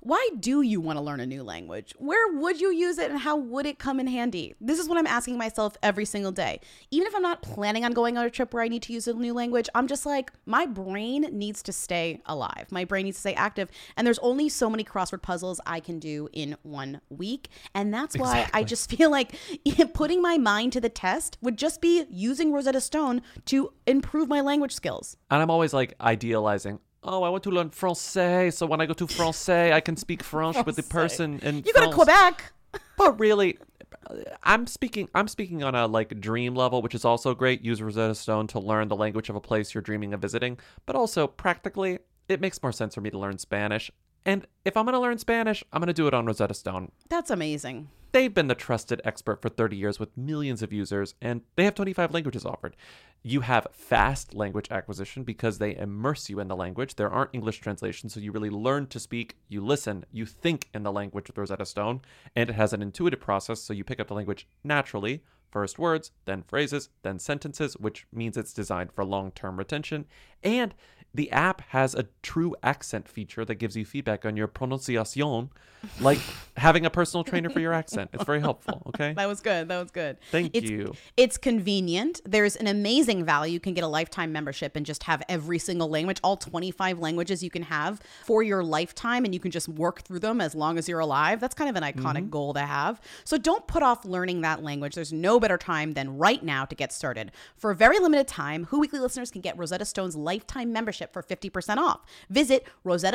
Why do you want to learn a new language? Where would you use it and how would it come in handy? This is what I'm asking myself every single day. Even if I'm not planning on going on a trip where I need to use a new language, I'm just like, my brain needs to stay alive. My brain needs to stay active. And there's only so many crossword puzzles I can do in 1 week. And that's why I just feel like putting my mind to the test would just be using Rosetta Stone to improve my language skills. And I'm always like idealizing, oh, I want to learn Francais, so when I go to Francais, I can speak French with the person in You go to Quebec. But really, I'm speaking on a like dream level, which is also great. Use Rosetta Stone to learn the language of a place you're dreaming of visiting. But also, practically, it makes more sense for me to learn Spanish. And if I'm going to learn Spanish, I'm going to do it on Rosetta Stone. That's amazing. They've been the trusted expert for 30 years with millions of users, and they have 25 languages offered. You have fast language acquisition because they immerse you in the language. There aren't English translations, so you really learn to speak, you listen, you think in the language with Rosetta Stone, and it has an intuitive process, so you pick up the language naturally. First words, then phrases, then sentences, which means it's designed for long-term retention. And the app has a true accent feature that gives you feedback on your pronunciation, like having a personal trainer for your accent. It's very helpful, okay? That was good. Thank you. It's convenient. There's an amazing value. You can get a lifetime membership and just have every single language, all 25 languages you can have for your lifetime, and you can just work through them as long as you're alive. That's kind of an iconic goal to have. So don't put off learning that language. There's no better time than right now to get started. For a very limited time, Who Weekly listeners can get Rosetta Stone's lifetime membership for 50% off. Visit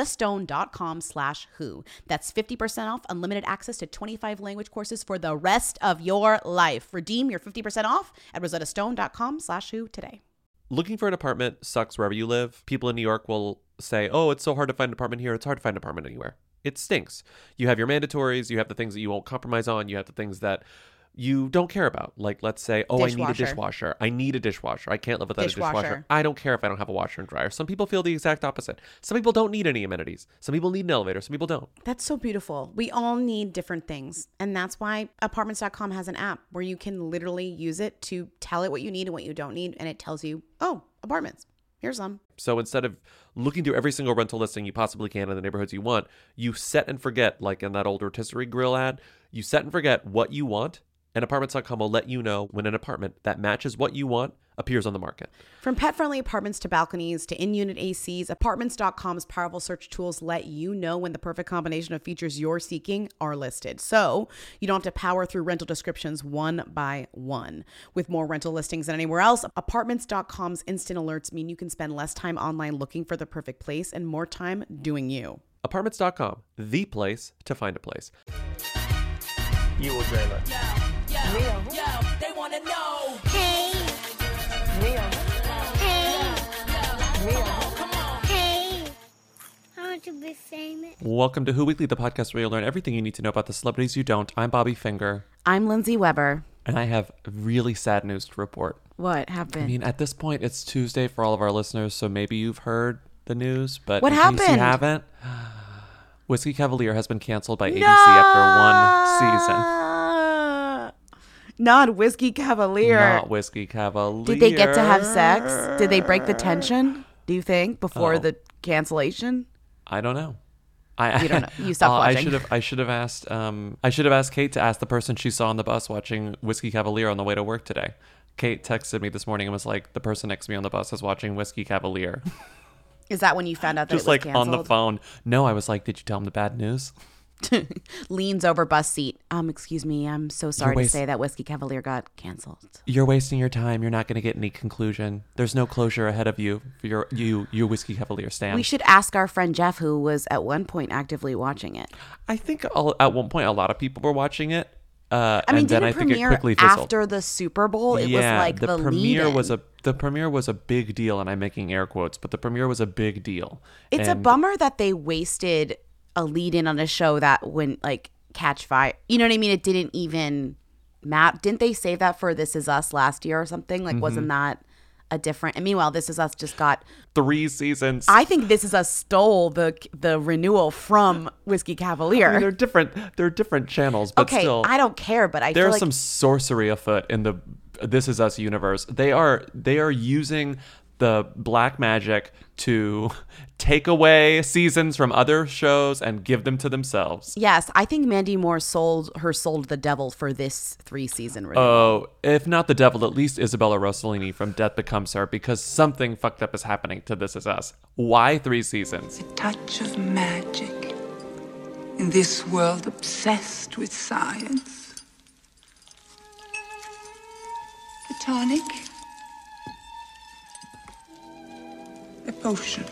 rosettastone.com/who. That's 50% off, unlimited access to 25 language courses for the rest of your life. Redeem your 50% off at rosettastone.com/who today. Looking for an apartment sucks wherever you live. People in New York will say, oh, it's so hard to find an apartment here. It's hard to find an apartment anywhere. It stinks. You have your mandatories. You have the things that you won't compromise on. You have the things that you don't care about. Like, let's say, oh, I need a dishwasher. I need a dishwasher. I can't live without a dishwasher. I don't care if I don't have a washer and dryer. Some people feel the exact opposite. Some people don't need any amenities. Some people need an elevator. Some people don't. That's so beautiful. We all need different things. And that's why apartments.com has an app where you can literally use it to tell it what you need and what you don't need. And it tells you, oh, apartments. Here's some. So instead of looking through every single rental listing you possibly can in the neighborhoods you want, you set and forget, like in that old rotisserie grill ad, you set and forget what you want. And apartments.com will let you know when an apartment that matches what you want appears on the market. From pet-friendly apartments to balconies to in-unit ACs, apartments.com's powerful search tools let you know when the perfect combination of features you're seeking are listed. So you don't have to power through rental descriptions one by one. With more rental listings than anywhere else, apartments.com's instant alerts mean you can spend less time online looking for the perfect place and more time doing you. Apartments.com, the place to find a place. You will dream it. Yo, they want to know. Hey. Mia. Hey. Mia. Come on. Hey. I want to be famous. Welcome to Who Weekly, the podcast where you'll learn everything you need to know about the celebrities you don't. I'm Bobby Finger. I'm Lindsay Weber. And I have really sad news to report. What happened? I mean, at this point, it's Tuesday for all of our listeners, so maybe you've heard the news, but what in happened? case you haven't, Whiskey Cavalier has been canceled by ABC after one season. Not Whiskey Cavalier. Not Whiskey Cavalier. Did they get to have sex? Did they break the tension, do you think, before the cancellation? I don't know. You don't know. You stopped watching. I should have asked Kate to ask the person she saw on the bus watching Whiskey Cavalier on the way to work today. Kate texted me this morning and was like, the person next to me on the bus is watching Whiskey Cavalier. Is that when you found out that just it was like canceled? on the phone? No, I was like, did you tell him the bad news? Leans over bus seat. Excuse me, I'm so sorry to say that Whiskey Cavalier got canceled. You're wasting your time. You're not going to get any conclusion. There's no closure ahead of you for your Whiskey Cavalier stand. We should ask our friend Jeff, who was at one point actively watching it. I think at one point a lot of people were watching it. I mean, and then I think it quickly fizzled. After the Super Bowl, it was like the premiere lead-in. The premiere was a big deal, and I'm making air quotes, but the premiere was a big deal. It's a bummer that they wasted a lead-in on a show that wouldn't like catch fire. You know what I mean? It didn't even map. Didn't they save that for This Is Us last year or something? Like, wasn't that a different? And meanwhile, This Is Us just got 3 seasons. I think This Is Us stole the renewal from Whiskey Cavalier. I mean, they're different channels, but okay, still, I don't care, but I feel there's like some sorcery afoot in the This Is Us universe. They are using the black magic to take away seasons from other shows and give them to themselves. Yes, I think Mandy Moore sold her soul to the devil for this 3-season renewal. Oh, if not the devil, at least Isabella Rossellini from Death Becomes Her, because something fucked up is happening to This Is Us. Why 3 seasons? Touch of magic in this world obsessed with science. A tonic. A potion.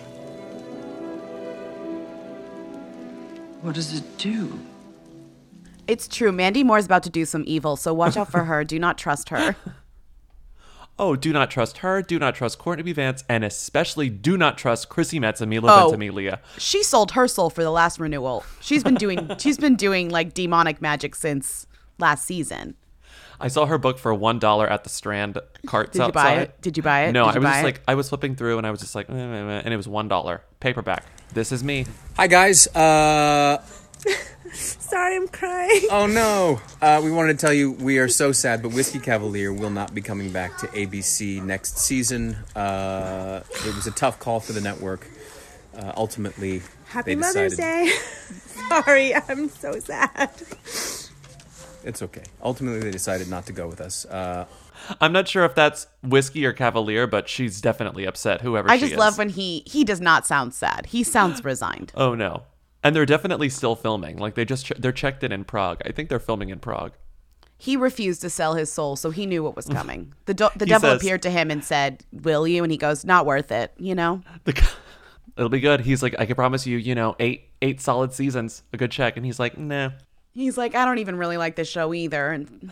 What does it do? It's true. Mandy Moore's about to do some evil, so watch out for her. Do not trust her. Oh, do not trust her. Do not trust Courtney B. Vance, and especially do not trust Chrissy Metz and Mila Ventimiglia. She sold her soul for the last renewal. She's been doing like demonic magic since last season. I saw her book for $1 at the Strand carts Did you outside. buy it? Did you buy it? No, Did you I was buy just it? like, I was flipping through and I was just like, and it was $1 paperback. This is me. Hi guys. Sorry, I'm crying. Oh no. We wanted to tell you we are so sad, but Whiskey Cavalier will not be coming back to ABC next season. It was a tough call for the network. Ultimately, Happy they Mother's decided- Day. Sorry, I'm so sad. It's okay. Ultimately, they decided not to go with us. I'm not sure if that's Whiskey or Cavalier, but she's definitely upset, whoever I she just is. love when he does not sound sad. He sounds resigned. Oh no. And they're definitely still filming. Like they're checked in Prague. I think they're filming in Prague. He refused to sell his soul, so he knew what was coming. The devil says- appeared to him and said, "Will you?" And he goes, "Not worth it." You know. It'll be good. He's like, I can promise you, 8 solid seasons, a good check. And he's like, nah. He's like, "I don't even really like this show either." And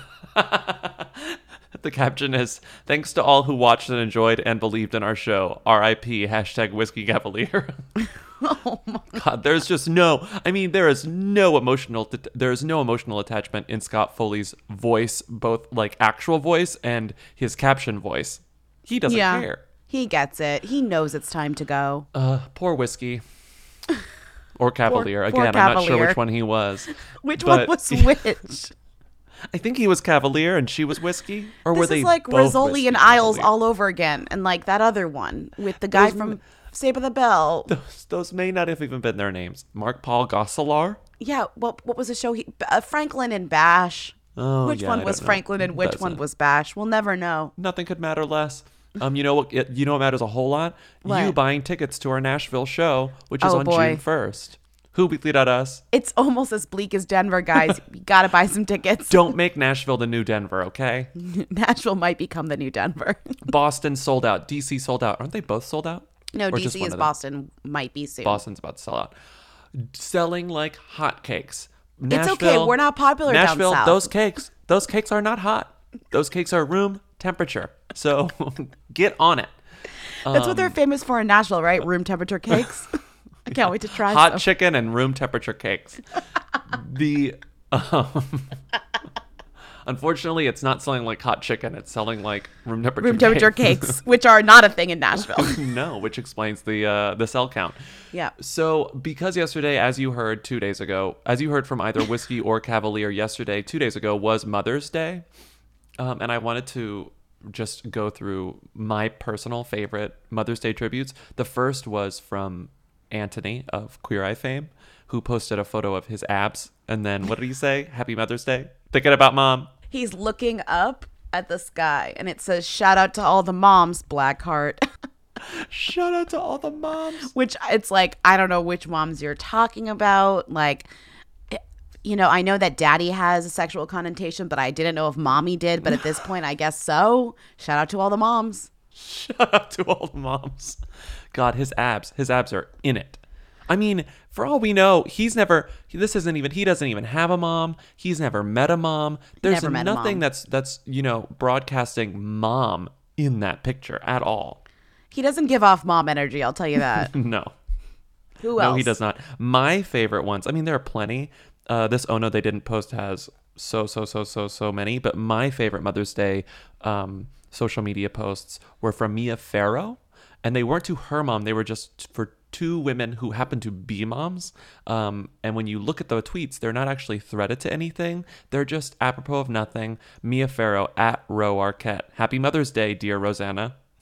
The caption is, thanks to all who watched and enjoyed and believed in our show. R.I.P. Whiskey Cavalier. oh my God, there is no emotional attachment in Scott Foley's voice, both like actual voice and his caption voice. He doesn't care. He gets it. He knows it's time to go. Poor Whiskey. Or Cavalier. Poor Again, I'm not sure Cavalier. which one he was. Which but- one was which? I think he was Cavalier and she was Whiskey. Or were This they is like both Rizzoli Whiskey and Isles Cavalier? all over again, and like that other one with the guy from Saved by the Bell. Those may not have even been their names. Mark Paul Gosselaar? Yeah, what was the show? Franklin and Bash. Oh, Which yeah, one I was don't know. Franklin and which one Doesn't. was Bash? We'll never know. Nothing could matter less. You know what? You know what matters a whole lot? What? You buying tickets to our Nashville show, which is Oh, on boy. June 1st. Whoweekly.us. It's almost as bleak as Denver, guys. You gotta buy some tickets. Don't make Nashville the new Denver, okay? Nashville might become the new Denver. Boston sold out. DC sold out. Aren't they both sold out? No, Or just DC one is of them? Boston. Might be soon. Boston's about to sell out. Selling like hotcakes. It's okay. We're not popular down Nashville, south. those cakes are not hot. Those cakes are room temperature. So get on it. That's what they're famous for in Nashville, right? Room temperature cakes. I can't wait to try Hot some. chicken and room temperature cakes. Unfortunately, it's not selling like hot chicken. It's selling like room temperature Room temperature cakes, which are not a thing in Nashville. No, which explains the cell count. Yeah. So because yesterday, as you heard 2 days ago, as you heard from either Whiskey or Cavalier yesterday, 2 days ago was Mother's Day. And I wanted to just go through my personal favorite Mother's Day tributes. The first was from Anthony of Queer Eye fame, who posted a photo of his abs. And then what did he say? Happy Mother's Day. Thinking about mom. He's looking up at the sky, and it says, "Shout out to all the moms, Blackheart." Shout out to all the moms. Which it's like, I don't know which moms you're talking about. Like, I know that daddy has a sexual connotation, but I didn't know if mommy did. But at this point, I guess so. Shout out to all the moms. Shout out to all the moms. God, his abs are in it. I mean, for all we know, he doesn't even have a mom. He's never met a mom. There's Never met a nothing mom. that's broadcasting mom in that picture at all. He doesn't give off mom energy, I'll tell you that. No. Who else? No, he does not. My favorite ones, I mean, there are plenty. This Oh No, They Didn't post has so many, but my favorite Mother's Day social media posts were from Mia Farrow, and they weren't to her mom. They were just for two women who happen to be moms. And when you look at the tweets, they're not actually threaded to anything. They're just apropos of nothing. Mia Farrow at Ro Arquette. Happy Mother's Day, dear Rosanna.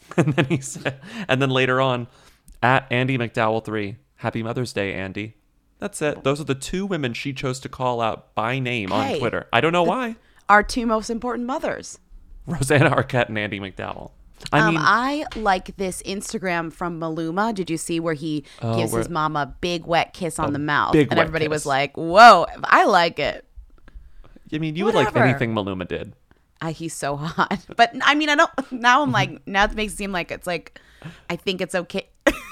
And then he said, and then later on, at Andy McDowell 3, Happy Mother's Day, Andy. That's it. Those are the two women she chose to call out by name on Hey, Twitter. I don't know why. Our two most important mothers. Rosanna Arquette and Andy McDowell. I mean, I like this Instagram from Maluma. Did you see where he gives his mom a big wet kiss on the mouth? big And wet everybody was kiss. like, whoa, I like it. you would like whatever. anything Maluma did. He's so hot. But I mean, I don't, now I'm like, now it makes it seem like it's like, I think it's okay.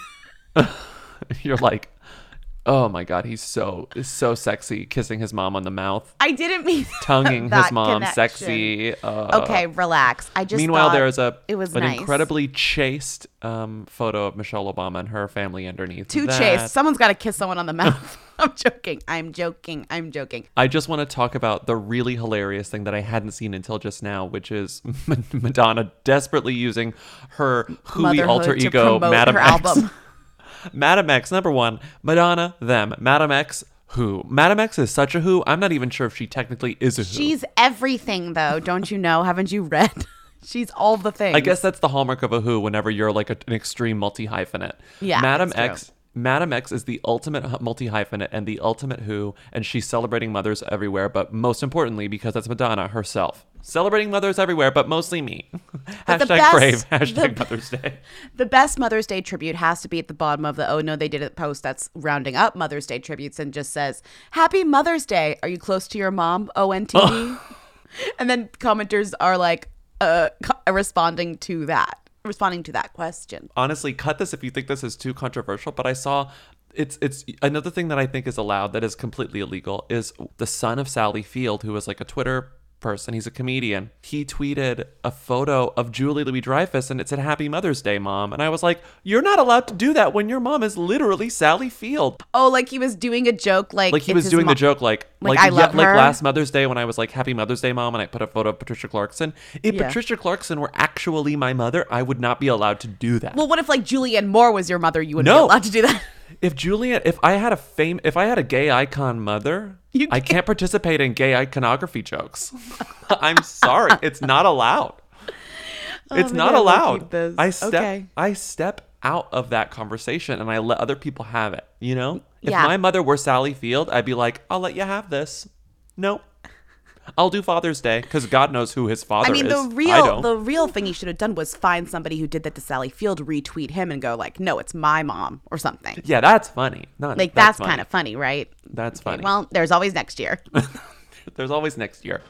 You're like, oh my God, he's so sexy, kissing his mom on the mouth, I didn't mean tonguing that his mom, connection. sexy. Okay, relax. I just Meanwhile, thought there's it an was nice. incredibly chaste photo of Michelle Obama and her family underneath. Too that. chaste. Someone's got to kiss someone on the mouth. I'm joking. I'm joking. I'm joking. I just want to talk about the really hilarious thing that I hadn't seen until just now, which is Madonna desperately using her Hui Motherhood alter to ego, promote Madam her X. album. Madam X, number one, Madonna, them. Madam X, who? Madam X is such a who. I'm not even sure if she technically is a who. She's everything, though. Don't you know? Haven't you read? She's all the things. I guess that's the hallmark of a who whenever you're like an extreme multi-hyphenate. Yeah, Madam that's true. X. Madam X is the ultimate multi-hyphenate and the ultimate who, and she's celebrating mothers everywhere, but most importantly, because that's Madonna herself. Celebrating mothers everywhere, but mostly me. But the Hashtag best- brave. Hashtag the- Mother's Day. The best Mother's Day tribute has to be at the bottom of the "Oh no, they did it" post that's rounding up Mother's Day tributes and just says, "Happy Mother's Day. Are you close to your mom? ONTD." And then commenters are like responding to that question. Honestly, cut this if you think this is too controversial, but I saw it's another thing that I think is allowed that is completely illegal is the son of Sally Field, who is like a Twitter person. He's a comedian. He tweeted a photo of Julie Louis-Dreyfus and it said Happy Mother's Day, Mom. And I was like, you're not allowed to do that when your mom is literally Sally Field. Oh, like he was doing a joke, like Like he it's was his doing the mom- joke like I love like her. last Mother's Day when I was like Happy Mother's Day, Mom, and I put a photo of Patricia Clarkson. If Yeah. Patricia Clarkson were actually my mother, I would not be allowed to do that. Well, what if like Julianne Moore was your mother? You wouldn't No. be allowed to do that. If I had a gay icon mother, You I can't participate in gay iconography jokes. I'm sorry, it's not allowed. It's maybe not I will allowed. keep this. I Okay. step out of that conversation and I let other people have it. You know, if Yeah. my mother were Sally Field, I'd be like, I'll let you have this. Nope. I'll do Father's Day because God knows who his father I mean, is. the real thing he should have done was find somebody who did that to Sally Field, retweet him, and go like, "No, it's my mom" or something. Yeah, that's funny. Not Like that's funny. kind of funny, right? That's Okay, funny. well, there's always next year. There's always next year.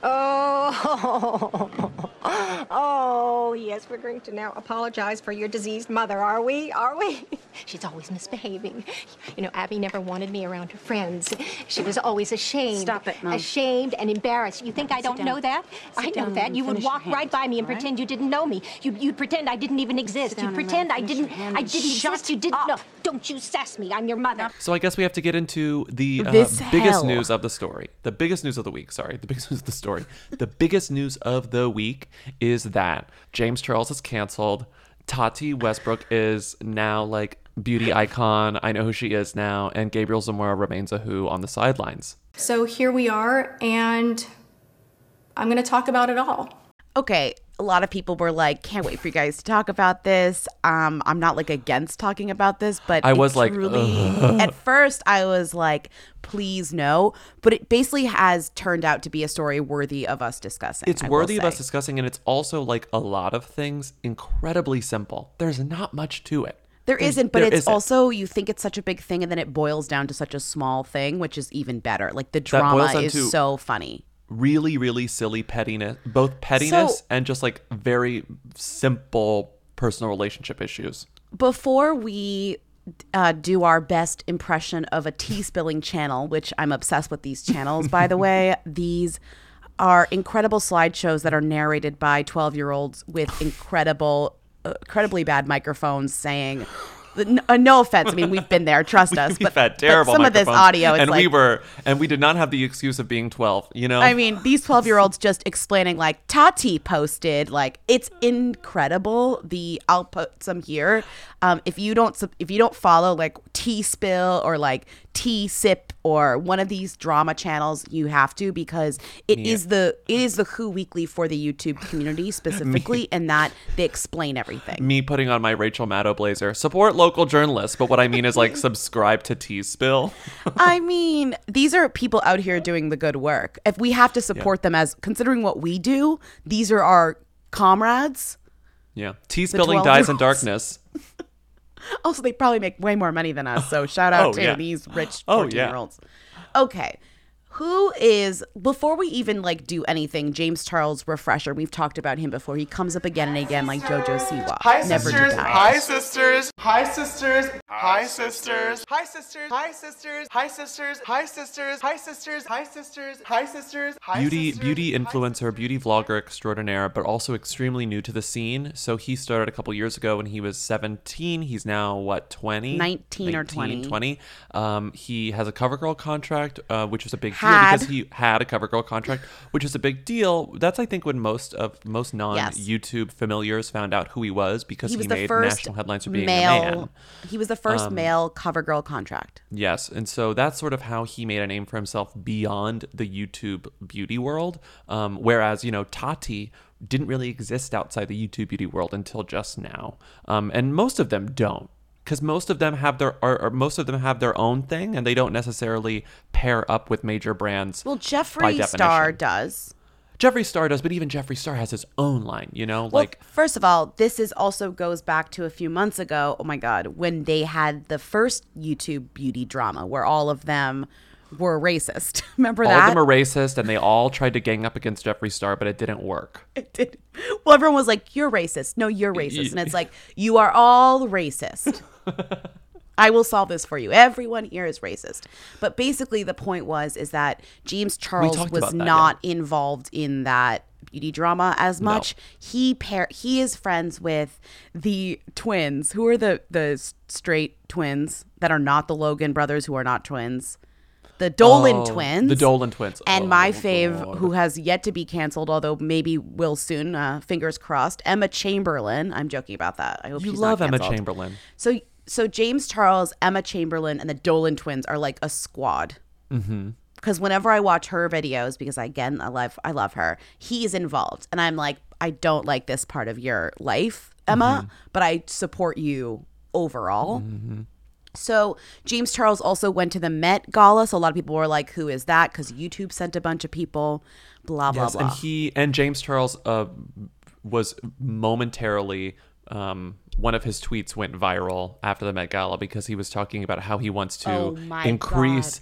Oh, yes, we're going to now apologize for your diseased mother, are we? Are we? She's always misbehaving. You know, Abby never wanted me around her friends. She was always ashamed. Stop it, Mom. Ashamed and embarrassed. You think I don't down. know that? I Sit know down that. and You would finish your walk right hand, by me and all right? pretend you didn't know me. You'd pretend I didn't even exist. down You'd and pretend I finish your didn't hand and exist. shut You didn't up. know. Don't you sass me. I'm your mother. So I guess we have to get into the This biggest hell. news of the story. The biggest news of the week. Sorry, the biggest news of the story. The biggest news of the week is that James Charles is canceled. Tati Westbrook is now like beauty icon. I know who she is now. And Gabriel Zamora remains a who on the sidelines. So here we are, and I'm going to talk about it all. Okay, a lot of people were like, "Can't wait for you guys to talk about this." I'm not like against talking about this, but I it was like, truly, at first I was like, "Please no," but it basically has turned out to be a story worthy of us discussing. It's I will worthy of us say. discussing, and it's also like a lot of things incredibly simple. There's not much to it. There isn't, but there it's isn't. also, you think it's such a big thing, and then it boils down to such a small thing, which is even better. Like the boils drama down is to- so funny. Really, really silly pettiness, both pettiness So- and just like very simple personal relationship issues. Before we do our best impression of a tea spilling channel, which I'm obsessed with these channels, by the way, these are incredible slideshows that are narrated by 12-year-olds with incredibly bad microphones saying, no offense, I mean, we've been there, trust us. We've had terrible but some of this microphones, audio, it's and we did not have the excuse of being 12, you know? I mean, these 12-year-olds just explaining like Tati posted, like it's incredible. I'll put some here. If you don't follow like Tea Spill or like T-Sip or one of these drama channels, you have to, because it is the Who Weekly for the YouTube community specifically, and that they explain everything. Me putting on my Rachel Maddow blazer. Support local journalists, but what I mean is like subscribe to T-Spill. I mean, these are people out here doing the good work. If we have to support them, as considering what we do, these are our comrades. Yeah. T-Spilling dies in 12-year-olds. darkness. Also, they probably make way more money than us, so shout out to these rich 14-year-olds. Okay. Who is, before we even like do anything, James Charles refresher, we've talked about him before. He comes up again and again like JoJo Siwa. Hi Never sisters, denied. hi sisters, hi sisters, hi sisters, hi sisters, hi sisters, hi sisters, hi sisters, hi sisters, hi sisters, hi sisters, hi Beauty influencer, beauty vlogger extraordinaire, but also extremely new to the scene. So he started a couple years ago when he was 17. He's now, what, 20? 19 or 20. 20. He has a CoverGirl contract, which was a big deal Had. because he had a CoverGirl contract, which is a big deal. That's, I think, when most non-YouTube familiars found out who he was, because he made national headlines for being a man. He was the first male CoverGirl contract. Yes, and so that's sort of how he made a name for himself beyond the YouTube beauty world. Whereas, Tati didn't really exist outside the YouTube beauty world until just now, and most of them don't, because most of them have their own thing, and they don't necessarily pair up with major brands. Well, Jeffree Star does. Jeffree Star does, but even Jeffree Star has his own line, Well, first of all, this is also goes back to a few months ago. Oh my God, when they had the first YouTube beauty drama where all of them were racist. Remember that? All of them are racist, and they all tried to gang up against Jeffree Star, but it didn't work. It did. Well, everyone was like, "You're racist." No, you're racist, and it's like, you are all racist. I will solve this for you. Everyone here is racist. But basically the point is that James Charles was not involved in that beauty drama as much. No. He is friends with the twins, who are the straight twins that are not the Logan brothers, who are not twins. The Dolan twins. The Dolan twins. And my fave, who has yet to be canceled, although maybe will soon, fingers crossed, Emma Chamberlain. I'm joking about that. I hope you she's love not Emma canceled. Chamberlain. So James Charles, Emma Chamberlain, and the Dolan twins are like a squad. Mm-hmm. Because whenever I watch her videos, because again, I love her, he's involved. And I'm like, I don't like this part of your life, Emma, but I support you overall. Mm-hmm. So James Charles also went to the Met Gala. So a lot of people were like, who is that? Because YouTube sent a bunch of people, blah, blah, blah. And James Charles was momentarily... one of his tweets went viral after the Met Gala because he was talking about how he wants to increase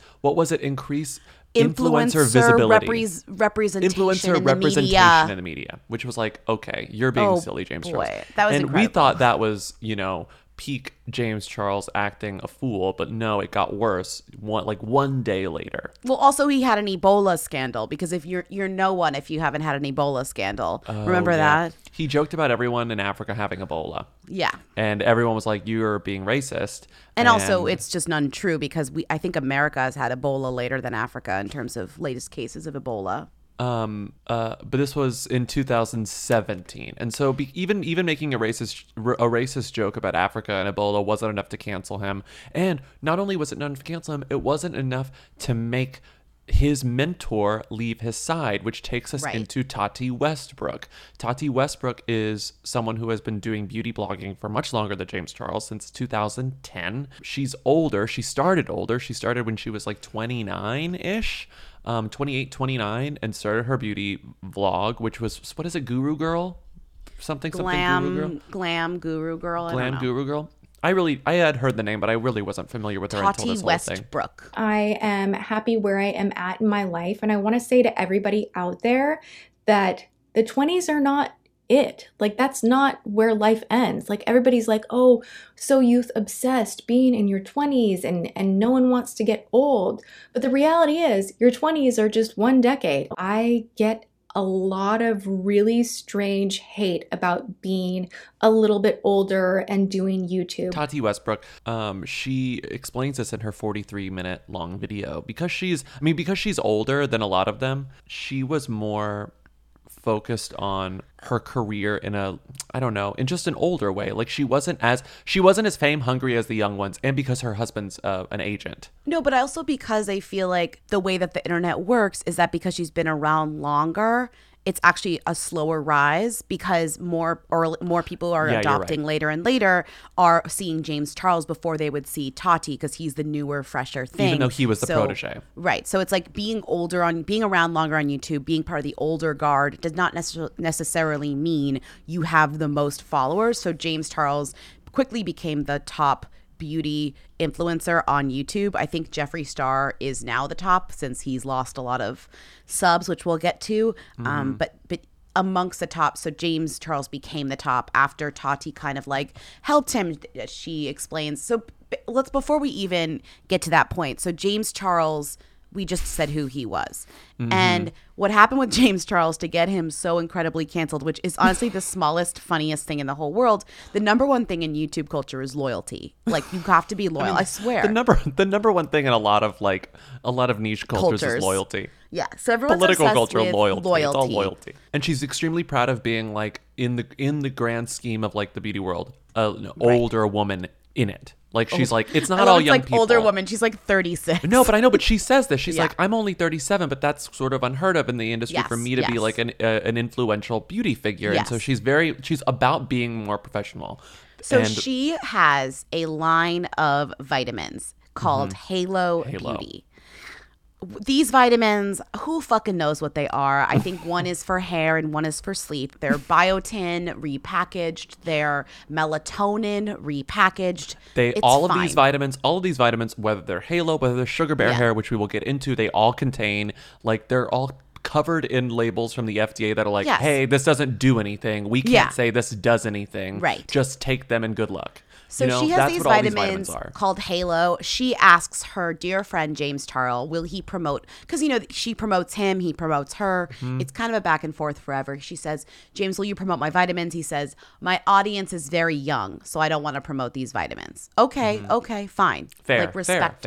influencer visibility, representation in the media, which was like, okay, you're being silly, James Charles. That was and incredible. We thought that was peak James Charles acting a fool, but no, it got worse one day later. Well, also he had an Ebola scandal, because if you're no one if you haven't had an Ebola scandal. Remember that? He joked about everyone in Africa having Ebola. Yeah. And everyone was like, you're being racist. And also it's just untrue, because I think America has had Ebola later than Africa in terms of latest cases of Ebola. But this was in 2017, and so even making a racist joke about Africa and Ebola wasn't enough to cancel him. And not only was it not enough to cancel him, it wasn't enough to make his mentor leave his side, which takes us into Tati Westbrook. Tati Westbrook is someone who has been doing beauty blogging for much longer than James Charles, since 2010. She's older. She started older. She started when she was like 29-ish. 28, 29, and started her beauty vlog, which was, what is it, Guru Girl? Something Guru Girl? Glam Guru Girl. Glam Guru Girl. I had heard the name, but I really wasn't familiar with her until this whole thing. Westbrook. I am happy where I am at in my life, and I want to say to everybody out there that the 20s are not it. Like, that's not where life ends. Like, everybody's like, oh, so youth obsessed, being in your 20s, and no one wants to get old. But the reality is, your 20s are just one decade. I get a lot of really strange hate about being a little bit older and doing YouTube. Tati Westbrook, she explains this in her 43-minute long video. Because she's older than a lot of them, she was more focused on her career in in just an older way. Like she wasn't as fame hungry as the young ones, and because her husband's an agent. No, but also because I feel like the way that the internet works is that because she's been around longer, it's actually a slower rise because more people are adopting later and later are seeing James Charles before they would see Tati because he's the newer, fresher thing. Even though he was the protege. Right. So it's like being around longer on YouTube, being part of the older guard does not necessarily mean you have the most followers. So James Charles quickly became the top beauty influencer on YouTube. I think Jeffree Star is now the top since he's lost a lot of subs, which we'll get to. But amongst the top, so James Charles became the top after Tati kind of like helped him, she explains. So before we even get to that point, so James Charles, we just said who he was. And what happened with James Charles to get him so incredibly canceled, which is honestly the smallest, funniest thing in the whole world. The number one thing in YouTube culture is loyalty. Like you have to be loyal. I swear. The number one thing in a lot of niche cultures is loyalty. Yeah. So everyone's political obsessed culture, with loyalty. It's all loyalty. And she's extremely proud of being like in the grand scheme of like the beauty world, an older woman in it. Like she's like, it's not all young like people. Older woman. She's like 36. No, but I know. But she says this. She's like, I'm only 37, but that's sort of unheard of in the industry for me to be like an influential beauty figure. And so she's about being more professional. So she has a line of vitamins called Halo Beauty. These vitamins, who fucking knows what they are? I think one is for hair and one is for sleep. They're biotin repackaged. They're melatonin repackaged. All of these vitamins, whether they're Halo, whether they're Sugar Bear Hair, which we will get into, they all contain, like, they're all covered in labels from the FDA that are like, hey, this doesn't do anything. We can't say this does anything. Right. Just take them and good luck. So she has these vitamins called Halo. She asks her dear friend James Charles, will he promote? Because, she promotes him, he promotes her. It's kind of a back and forth forever. She says, James, will you promote my vitamins? He says, my audience is very young, so I don't want to promote these vitamins. Okay, fine. Fair, like respect.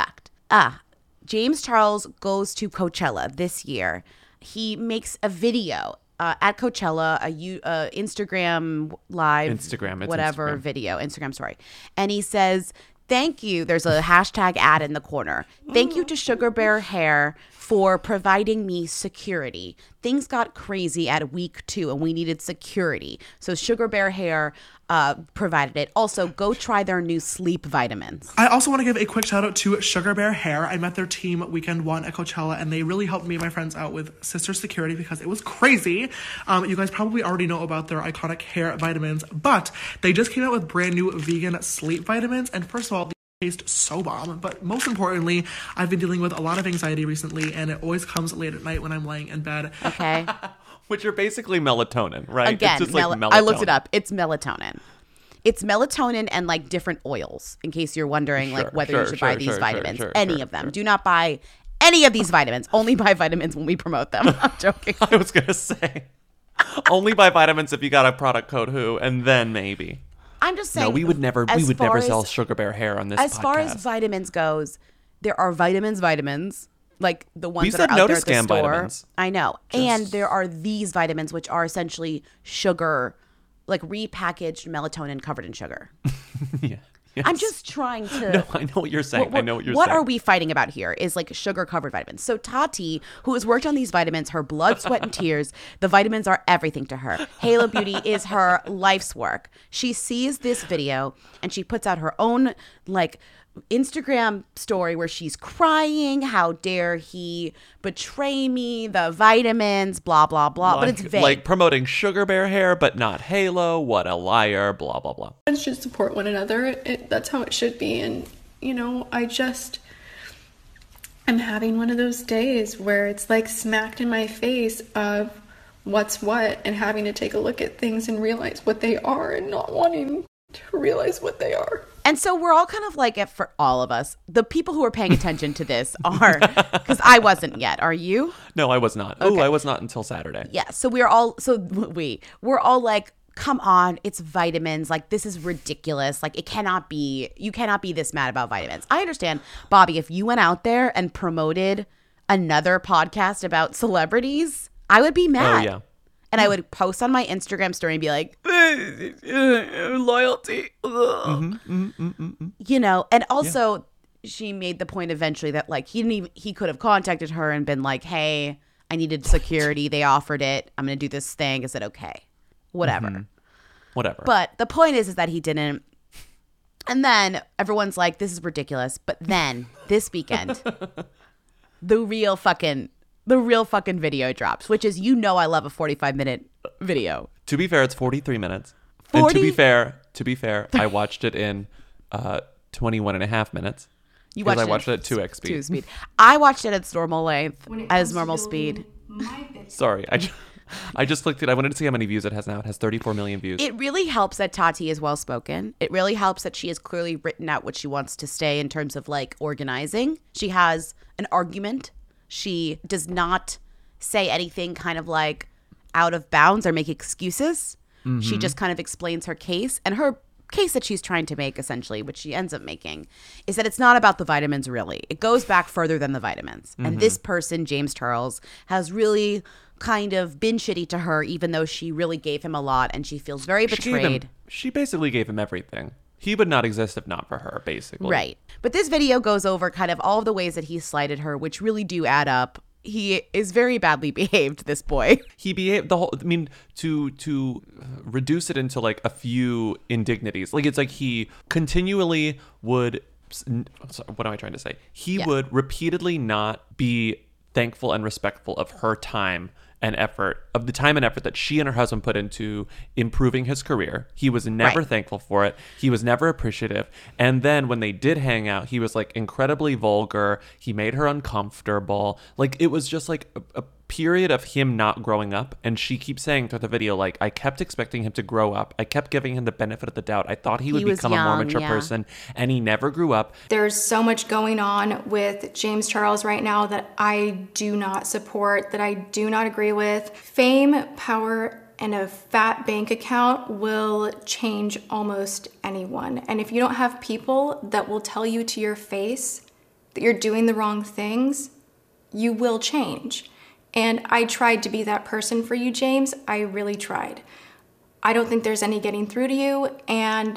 James Charles goes to Coachella this year. He makes a video at Coachella, Instagram live, Instagram story. And he says, thank you. There's a hashtag ad in the corner. Thank you to Sugar Bear Hair for providing me security. Things got crazy at week 2 and we needed security. So Sugar Bear Hair provided it. Also, go try their new sleep vitamins. I also want to give a quick shout out to Sugar Bear Hair. I met their team weekend 1 at Coachella and they really helped me and my friends out with sister security because it was crazy. You guys probably already know about their iconic hair vitamins, but they just came out with brand new vegan sleep vitamins. And first of all, taste so bomb, but most importantly, I've been dealing with a lot of anxiety recently and it always comes late at night when I'm laying in bed. Okay. Which are basically melatonin, right? Again, it's just like melatonin. I looked it up. It's melatonin. It's melatonin and like different oils, in case you're wondering whether you should buy these vitamins. Any of them. Do not buy any of these vitamins. Only buy vitamins when we promote them. I'm joking. I was going to say, only buy vitamins if you got a product code WHO, and then maybe. I'm just saying. No, we would never sell Sugar Bear Hair on this podcast. As far as vitamins goes, there are vitamins, like the ones that are out there at the store. Vitamins. I know. And there are these vitamins, which are essentially sugar, like repackaged melatonin covered in sugar. Yeah. Yes. I'm just trying to. No, I know what you're saying. What are we fighting about here is like sugar covered vitamins. So Tati, who has worked on these vitamins, her blood, sweat, and tears, the vitamins are everything to her. Halo Beauty is her life's work. She sees this video and she puts out her own like Instagram story where she's crying. How dare he betray me? The vitamins, blah, blah, blah. But it's vague. Like promoting Sugar Bear Hair, but not Halo. What a liar, blah, blah, blah. Friends should support one another. That's how it should be. And, I'm having one of those days where it's like smacked in my face of what's what and having to take a look at things and realize what they are and not wanting to realize what they are. And so we're all kind of like, for all of us, the people who are paying attention to this are, because I wasn't yet. Are you? No, I was not. Okay. I was not until Saturday. Yeah. So we're all like, come on, it's vitamins. Like, this is ridiculous. Like, you cannot be this mad about vitamins. I understand, Bobby, if you went out there and promoted another podcast about celebrities, I would be mad. Oh, yeah. And I would post on my Instagram story and be like, loyalty. You know, and also she made the point eventually that like he could have contacted her and been like, hey, I needed security. They offered it. I'm going to do this thing. Is it okay? Whatever. Whatever. But the point is that he didn't. And then everyone's like, this is ridiculous. But then this weekend, the real fucking video drops, which is, you know, I love a 45-minute video. To be fair, it's 43 minutes. 40? And to be fair, I watched it in 21 and a half minutes. You watched I watched it at 2x speed. 2 speed. I watched it at its normal length, as normal speed. Sorry, I just clicked it. I wanted to see how many views it has now. It has 34 million views. It really helps that Tati is well spoken. It really helps that she has clearly written out what she wants to say in terms of like organizing. She has an argument. She does not say anything kind of like out of bounds or make excuses. She just kind of explains her case, and her case that she's trying to make, essentially, which she ends up making, is that it's not about the vitamins, really. It goes back further than the vitamins. And this person, James Charles, has really kind of been shitty to her, even though she really gave him a lot, and she feels very betrayed. She basically gave him everything. He would not exist if not for her, basically. Right. But this video goes over kind of all of the ways that he slighted her, which really do add up. He is very badly behaved, this boy. He behaved to reduce it into like a few indignities. Like, it's like he continually would, what am I trying to say? He would repeatedly not be thankful and respectful of her time and effort, of the time and effort that she and her husband put into improving his career. He was never thankful for it. He was never appreciative. And then when they did hang out, he was like incredibly vulgar. He made her uncomfortable. Like, it was just like a period of him not growing up. And she keeps saying through the video, like, I kept expecting him to grow up. I kept giving him the benefit of the doubt. I thought he would become a more mature person, and he never grew up. There's so much going on with James Charles right now that I do not support, that I do not agree with. Fame, power, and a fat bank account will change almost anyone. And if you don't have people that will tell you to your face that you're doing the wrong things, you will change. And I tried to be that person for you, James. I really tried. I don't think there's any getting through to you, and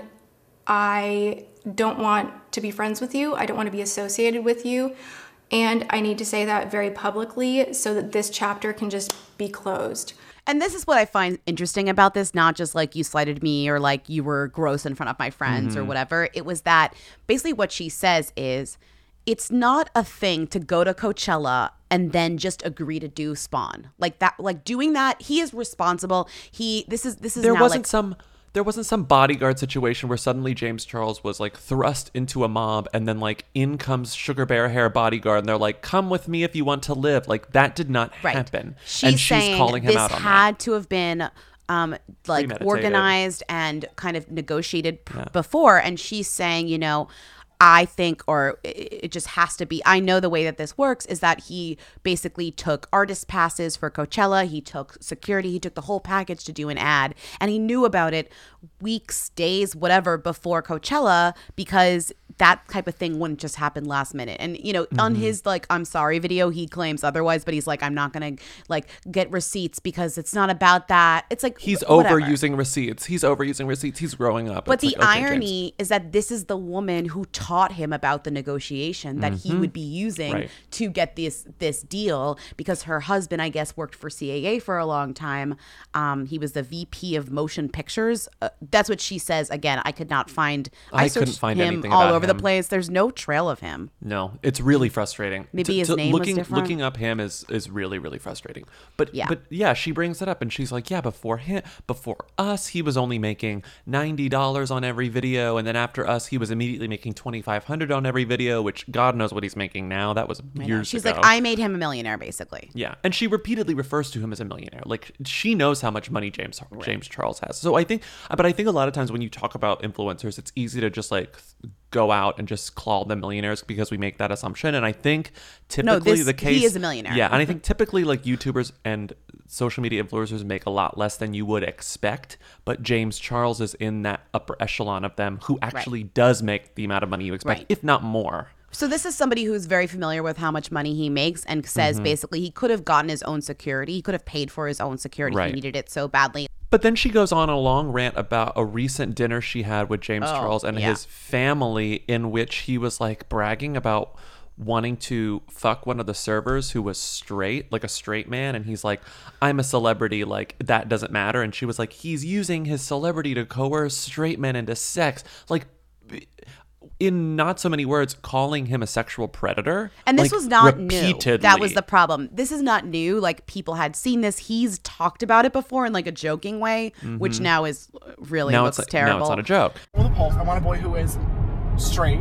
I don't want to be friends with you. I don't want to be associated with you. And I need to say that very publicly so that this chapter can just be closed. And this is what I find interesting about this, not just like you slighted me or like you were gross in front of my friends or whatever. It was that basically what she says is, it's not a thing to go to Coachella and then just agree to do Spawn. Like that, like doing that, he is responsible. This is There now wasn't like, there wasn't some bodyguard situation where suddenly James Charles was like thrust into a mob, and then like in comes Sugar Bear Hair bodyguard, and they're like, come with me if you want to live. Like, that did not happen. She's saying calling him out on that. had to have been like organized and kind of negotiated before. And she's saying, you know, I think, or it just has to be, I know the way that this works is that he basically took artist passes for Coachella, he took security, he took the whole package to do an ad, and he knew about it weeks, days, whatever before Coachella, because that type of thing wouldn't just happen last minute. And, you know, on his like, I'm sorry video, he claims otherwise, but he's like, I'm not going to like get receipts because it's not about that. It's like, he's whatever. overusing receipts. He's growing up. But it's the like, okay, irony James. is that this is the woman who taught him about the negotiation that he would be using to get this deal, because her husband, I guess, worked for CAA for a long time. He was the VP of motion pictures. That's what she says. Again, I could not find. I couldn't searched find him anything all about over the him. place. There's no trail of him. No, it's really frustrating. Maybe his name was different. Looking up him is really, really frustrating. But yeah, she brings it up and she's like, yeah, before us, he was only making $90 on every video, and then after us, he was immediately making $2,500 on every video, which God knows what he's making now. That was years She's ago. like, I made him a millionaire, basically. Yeah, and she repeatedly refers to him as a millionaire. Like, she knows how much money James Charles has. So I think a lot of times when you talk about influencers, it's easy to just like go out and just call them millionaires because we make that assumption. And I think typically the case, he is a millionaire. Yeah, and I think typically like YouTubers and social media influencers make a lot less than you would expect, but James Charles is in that upper echelon of them who actually does make the amount of money you expect, if not more. So this is somebody who's very familiar with how much money he makes and says basically he could have gotten his own security. He could have paid for his own security if Right. he needed it so badly. But then she goes on a long rant about a recent dinner she had with James Charles and his family, in which he was like bragging about wanting to fuck one of the servers who was straight, like a straight man. And he's like, I'm a celebrity, like that doesn't matter. And she was like, he's using his celebrity to coerce straight men into sex. Like, in not so many words, calling him a sexual predator. And this like, was not repeatedly. new. That was the problem. This is not new. Like, people had seen this. He's talked about it before in like a joking way, which now is really now looks it's terrible. Now it's not a joke. With a pulse, I want a boy who is straight.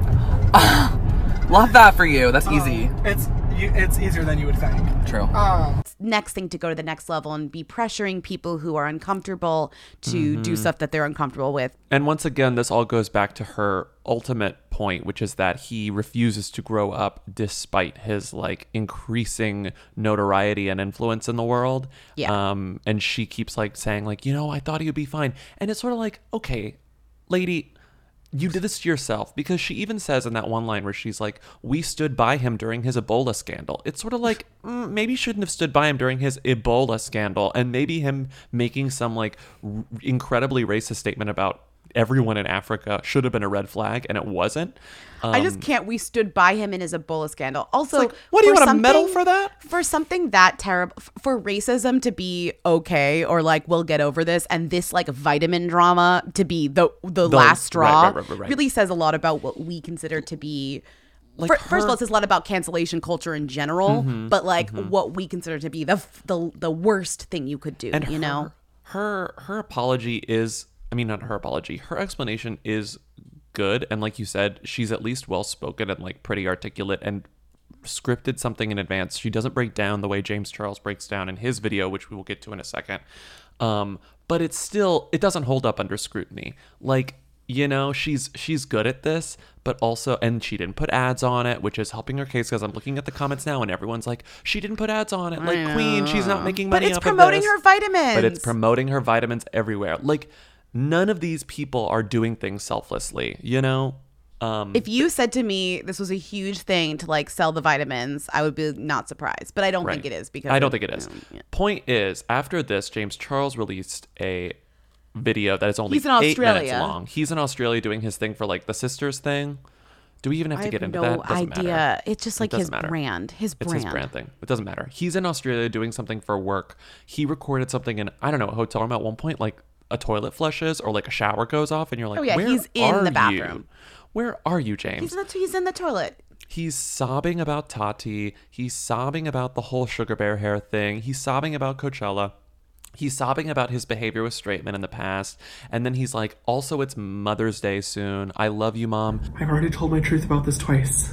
Love that for you. That's easy. It's easier than you would think. True. Next thing to go to the next level and be pressuring people who are uncomfortable to do stuff that they're uncomfortable with. And once again, this all goes back to her ultimate point, which is that he refuses to grow up despite his like increasing notoriety and influence in the world. Yeah. And she keeps like saying like, I thought he would be fine. And it's sort of like, okay, lady, you did this to yourself, because she even says in that one line where she's like, we stood by him during his Ebola scandal. It's sort of like, maybe you shouldn't have stood by him during his Ebola scandal, and maybe him making some like incredibly racist statement about everyone in Africa should have been a red flag, and it wasn't. I just can't. We stood by him in his Ebola scandal. Also, like, what do you want a medal something- for that? For something that terrible, for racism to be okay, or like we'll get over this, and this like vitamin drama to be the last straw, right. really says a lot about what we consider to be. Like First of all, it says a lot about cancellation culture in general, but like what we consider to be the worst thing you could do. And her apology is, I mean, not her apology, her explanation is good. And like you said, she's at least well spoken and like pretty articulate and scripted something in advance. She doesn't break down the way James Charles breaks down in his video, which we will get to in a second. But it's still, it doesn't hold up under scrutiny. Like, she's good at this, but also, and she didn't put ads on it, which is helping her case, because I'm looking at the comments now and everyone's like, she didn't put ads on it. Like, Queen, she's not making money But it's off of promoting this. her vitamins. But it's promoting her vitamins everywhere. Like, none of these people are doing things selflessly, If you said to me this was a huge thing to like sell the vitamins, I would be not surprised. But I don't think it is, because I don't think it is. Point is, after this, James Charles released a video that is only He's in 8 minutes Australia. long. He's in Australia doing his thing for like the sisters thing. Do we even have to get into that? I It have doesn't no idea. matter. It's just like It his doesn't matter. brand. His brand. It's his brand thing. It doesn't matter. He's in Australia doing something for work. He recorded something in, I don't know, a hotel room at one point, like a toilet flushes or like a shower goes off, and you're like, Oh yeah, where he's in are the bathroom. you? Where are you, James? He's in the toilet. He's sobbing about Tati. He's sobbing about the whole Sugar Bear hair thing. He's sobbing about Coachella. He's sobbing about his behavior with straight men in the past. And then he's like, also, it's Mother's Day soon. I love you, Mom. I've already told my truth about this twice.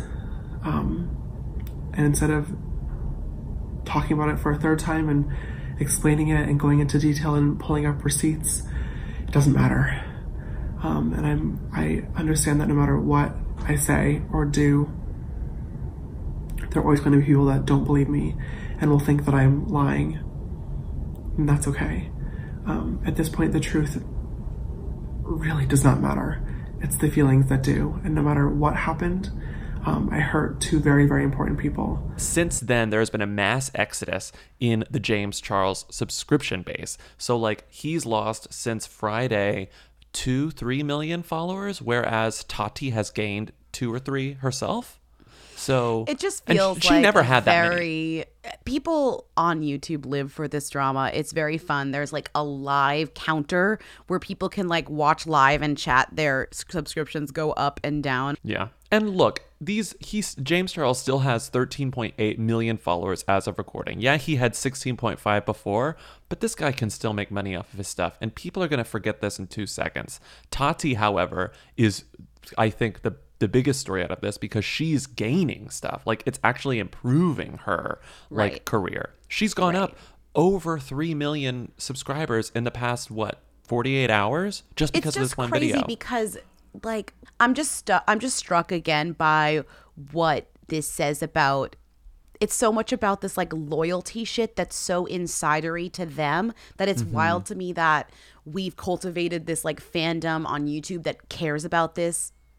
And instead of talking about it for a third time and explaining it and going into detail and pulling up receipts, it doesn't matter. And I understand that no matter what I say or do, there are always going to be people that don't believe me and will think that I'm lying. And that's okay. At this point, the truth really does not matter. It's the feelings that do. And no matter what happened, I hurt two very, very important people. Since then, there has been a mass exodus in the James Charles subscription base. So, like, he's lost since Friday 2-3 million followers, whereas Tati has gained 2 or 3 herself. So it just and feels she like never had that many. very people on YouTube live for this drama. It's very fun. There's like a live counter where people can like watch live and chat. Their subscriptions go up and down. Yeah. And look, James Charles still has 13.8 million followers as of recording. Yeah, he had 16.5 before, but this guy can still make money off of his stuff, and people are going to forget this in 2 seconds. Tati, however, is, I think, the biggest story out of this, because she's gaining stuff. Like, it's actually improving her like career. She's gone up over 3 million subscribers in the past 48 hours just because of this one video. It's just crazy because like I'm just struck again by what this says about. It's so much about this like loyalty shit that's so insidery to them that it's wild to me that we've cultivated this like fandom on YouTube that cares about this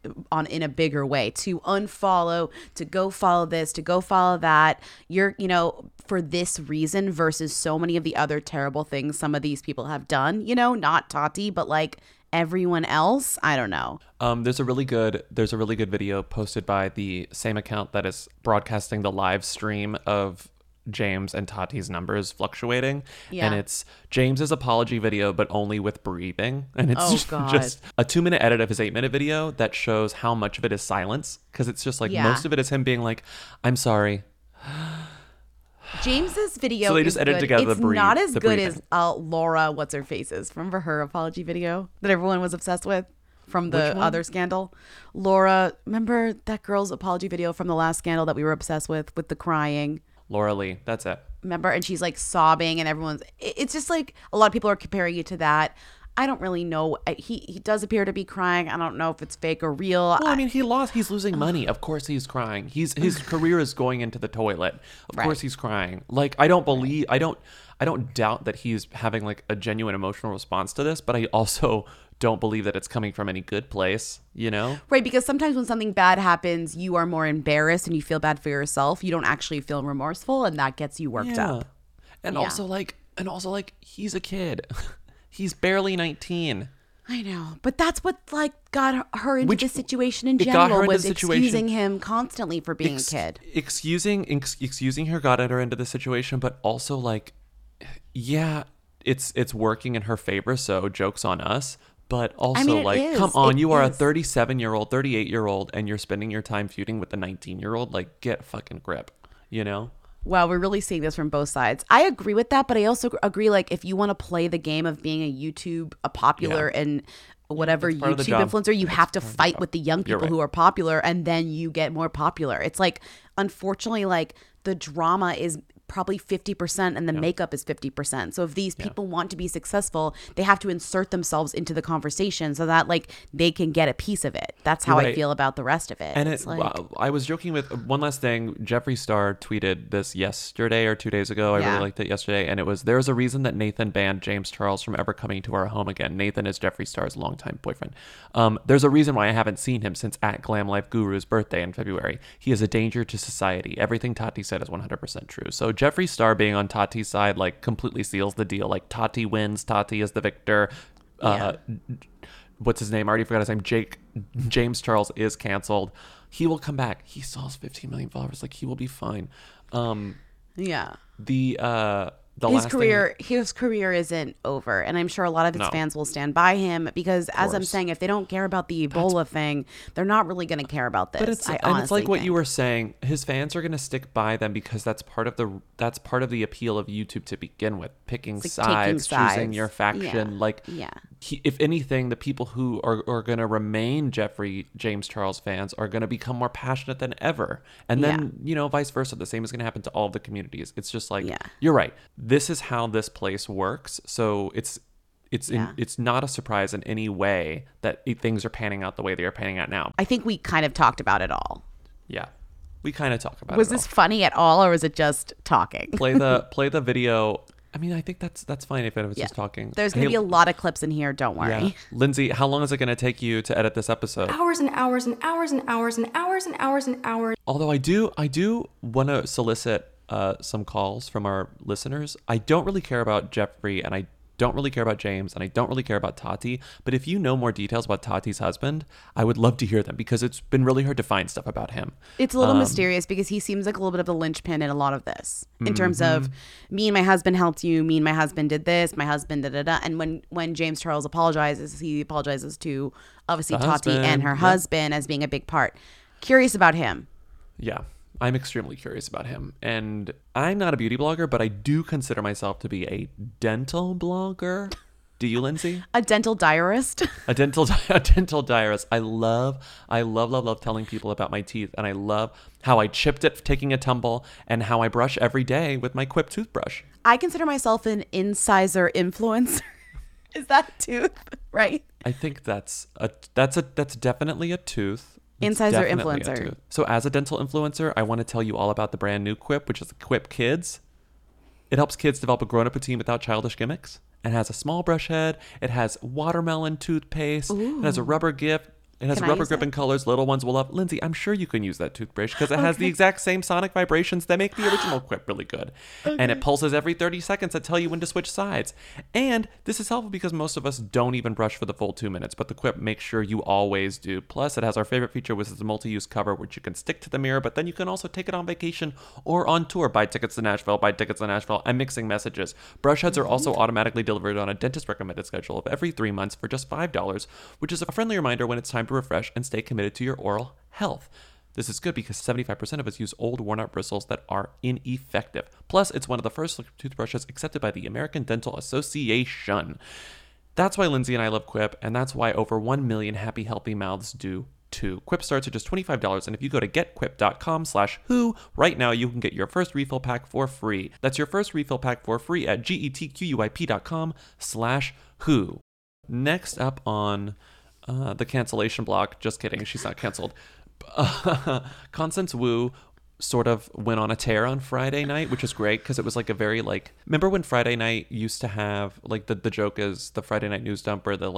in a bigger way, to unfollow, to go follow this, to go follow that. You're, for this reason versus so many of the other terrible things some of these people have done, not Tati, but like everyone else. I don't know. There's a really good video posted by the same account that is broadcasting the live stream of James and Tati's numbers fluctuating. Yeah. And it's James's apology video, but only with breathing. And it's God. just a 2-minute edit of his 8-minute video that shows how much of it is silence. Because it's just like most of it is him being like, I'm sorry. James's video so they just is edited good. together It's the breathe, not as the good breathing. as Laura, what's her face's. Remember her apology video that everyone was obsessed with from the Which one? other scandal? Laura, remember that girl's apology video from the last scandal that we were obsessed with the crying? Laura Lee, that's it. Remember? And she's like sobbing and it's just like a lot of people are comparing it to that. I don't really know. He does appear to be crying. I don't know if it's fake or real. Well, I mean, he's losing money. Of course he's crying. His career is going into the toilet. Of course he's crying. Like, I don't doubt that he's having like a genuine emotional response to this, but I also don't believe that it's coming from any good place, Right, because sometimes when something bad happens, you are more embarrassed and you feel bad for yourself. You don't actually feel remorseful, and that gets you worked up. And also like he's a kid. He's barely 19. I know, but that's what like got her into this situation in general, was excusing him constantly for being a kid. Excusing her got her into the situation, but also like, yeah, it's working in her favor, so joke's on us. But also, come on, you are a 37-year-old, 38-year-old, and you're spending your time feuding with the 19-year-old. Like, get a fucking grip, Wow, we're really seeing this from both sides. I agree with that, but I also agree, like, if you want to play the game of being a popular and whatever YouTube influencer, you have to fight with the young people who are popular, and then you get more popular. It's like, unfortunately, like, the drama is probably 50% and the makeup is 50%. So if these people want to be successful, they have to insert themselves into the conversation so that like they can get a piece of it. That's how I feel about the rest of it. And it's like, I was joking with one last thing. Jeffree Star tweeted this yesterday or 2 days ago. I really liked it yesterday. And it was, there's a reason that Nathan banned James Charles from ever coming to our home again. Nathan is Jeffree Star's longtime boyfriend. There's a reason why I haven't seen him since at Glam Life Guru's birthday in February. He is a danger to society. Everything Tati said is 100% true. So Jeffree Star being on Tati's side like completely seals the deal. Like, Tati wins, Tati is the victor. What's his name? I already forgot his name. James Charles is canceled. He will come back. He still has 15 million followers. Like, he will be fine. His career isn't over, and I'm sure a lot of his fans will stand by him because, as I'm saying, if they don't care about the Ebola thing, they're not really going to care about this. But it's like what you were saying. His fans are going to stick by them because that's part of the appeal of YouTube to begin with. Picking sides, choosing your faction. If anything, the people who are going to remain James Charles fans are going to become more passionate than ever, and then vice versa. The same is going to happen to all of the communities. It's just like you're right. This is how this place works. So it's not a surprise in any way that things are panning out the way they are panning out now. I think we kind of talked about it all. Yeah, we kind of talk about it. Was this funny at all, or was it just talking? Play the video. I mean, I think that's fine if it was just talking. There's going to be a lot of clips in here. Don't worry. Yeah. Lindsay, how long is it going to take you to edit this episode? Hours and hours and hours and hours and hours and hours and hours. Although I do want to solicit some calls from our listeners. I don't really care about Jeffree, and I don't really care about James, and I don't really care about Tati. But if you know more details about Tati's husband, I would love to hear them because it's been really hard to find stuff about him. It's a little mysterious because he seems like a little bit of a linchpin in a lot of this in terms of me and my husband helped you, me and my husband did this, my husband da-da-da. And when James Charles apologizes, he apologizes to obviously Tati and her husband as being a big part. Curious about him. Yeah. I'm extremely curious about him. And I'm not a beauty blogger, but I do consider myself to be a dental blogger. Do you, Lindsay? A dental diarist? A dental diarist. I love telling people about my teeth. And I love how I chipped it taking a tumble and how I brush every day with my Quip toothbrush. I consider myself an incisor influencer. Is that a tooth? Right? I think that's definitely a tooth. Incisor influencer. So as a dental influencer, I want to tell you all about the brand new Quip, which is Quip Kids. It helps kids develop a grown-up routine without childish gimmicks. It has a small brush head. It has watermelon toothpaste. Ooh. It has a rubber gift. It has Can I rubber use grip it? and colors little ones will love. Lindsay, I'm sure you can use that toothbrush because it has the exact same sonic vibrations that make the original Quip really good. And it pulses every 30 seconds that tell you when to switch sides. And this is helpful because most of us don't even brush for the full 2 minutes, but the Quip makes sure you always do. Plus, it has our favorite feature, which is the multi-use cover, which you can stick to the mirror, but then you can also take it on vacation or on tour. Buy tickets to Nashville, I'm mixing messages. Brush heads are also automatically delivered on a dentist recommended schedule of every 3 months for just $5, which is a friendly reminder when it's time to refresh and stay committed to your oral health. This is good because 75% of us use old, worn-out bristles that are ineffective. Plus, it's one of the first toothbrushes accepted by the American Dental Association. That's why Lindsay and I love Quip, and that's why over 1 million happy, healthy mouths do too. Quip starts at just $25, and if you go to getquip.com/who right now, you can get your first refill pack for free. That's your first refill pack for free at getquip.com/who. Next up on the cancellation block, just kidding, she's not canceled. Constance Wu sort of went on a tear on Friday night, which is great because it was like a very remember when Friday night used to have like the joke is the Friday night news dumper, the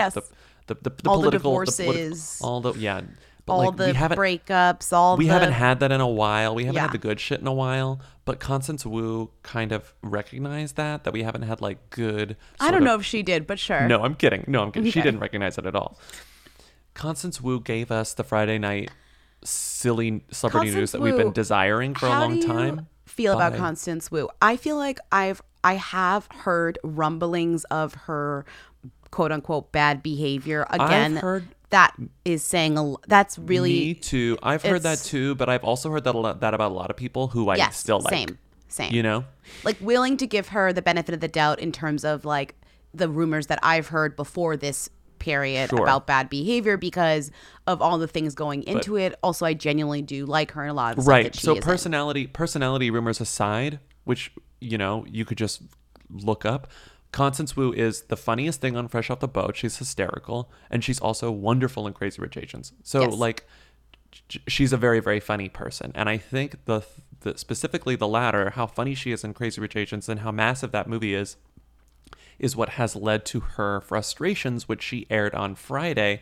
all political, the divorces, all the but all the breakups, we haven't had that in a while. We haven't had the good shit in a while. But Constance Wu kind of recognized that we haven't had like good. I don't know if she did, but sure. No, I'm kidding. Okay. She didn't recognize it at all. Constance Wu gave us the Friday night silly celebrity news that we've been desiring for a long time. How do you feel about Constance Wu? I feel like I have heard rumblings of her quote unquote bad behavior. Again, I've heard that is saying that's really me too. I've heard that too, but I've also heard that about a lot of people who I still like. Same. You know, like willing to give her the benefit of the doubt in terms of like the rumors that I've heard before this period about bad behavior because of all the things going into it. Also, I genuinely do like her and a lot of the stuff that she So is personality rumors aside, which you could just look up. Constance Wu is the funniest thing on Fresh Off the Boat. She's hysterical, and she's also wonderful in Crazy Rich Asians. So she's a very, very funny person, and I think the specifically the latter, how funny she is in Crazy Rich Asians and how massive that movie is what has led to her frustrations, which she aired on Friday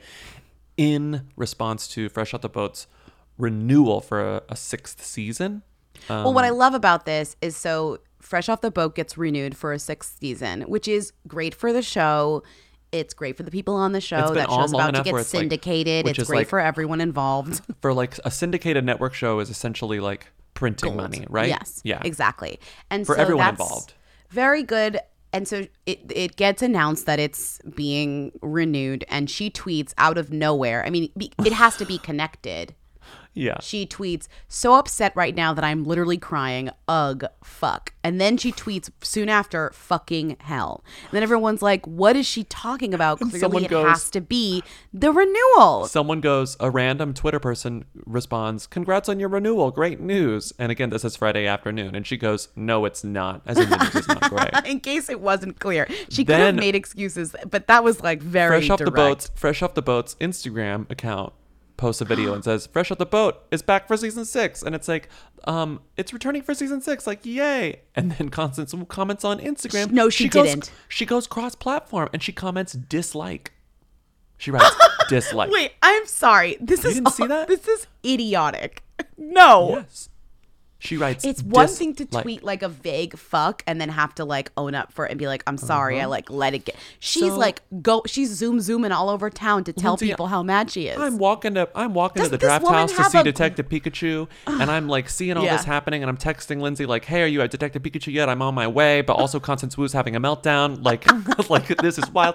in response to Fresh Off the Boat's renewal for a 6th season. Well, what I love about this is Fresh Off the Boat gets renewed for a 6th season, which is great for the show. It's great for the people on the show. That show's about to get syndicated. It's great for everyone involved. For like a syndicated network show is essentially like printing money, right? Yes. Yeah. Exactly. And for everyone involved. Very good. And so it gets announced that it's being renewed, and she tweets out of nowhere. I mean, it has to be connected. Yeah. She tweets, "So upset right now that I'm literally crying. Ugh, fuck." And then she tweets soon after, "Fucking hell." And then everyone's like, what is she talking about? Clearly it has to be the renewal. A random Twitter person responds, "Congrats on your renewal. Great news." And again, this is Friday afternoon. And she goes, "No, it's not." As in the news is not great. In case it wasn't clear. She could have made excuses, but that was like very direct. Fresh Off the Boat's Instagram account posts a video and says, "Fresh Off the Boat is back for season 6." And it's like, it's returning for season 6. Like, yay. And then Constance comments on Instagram. No, she didn't. She goes cross-platform and she comments dislike. She writes dislike. Wait, I'm sorry. You didn't see that? This is idiotic. No. Yes. She writes it's one thing to tweet like a vague fuck and then have to like own up for it and be like, "I'm sorry, I like let it get." She's she's zooming all over town to tell people how mad she is. I'm walking to the draft house to see Detective Pikachu, and I'm like seeing all this happening, and I'm texting Lindsay like, "Hey, are you at Detective Pikachu yet? I'm on my way." But also Constance Wu's having a meltdown. Like, like this is wild.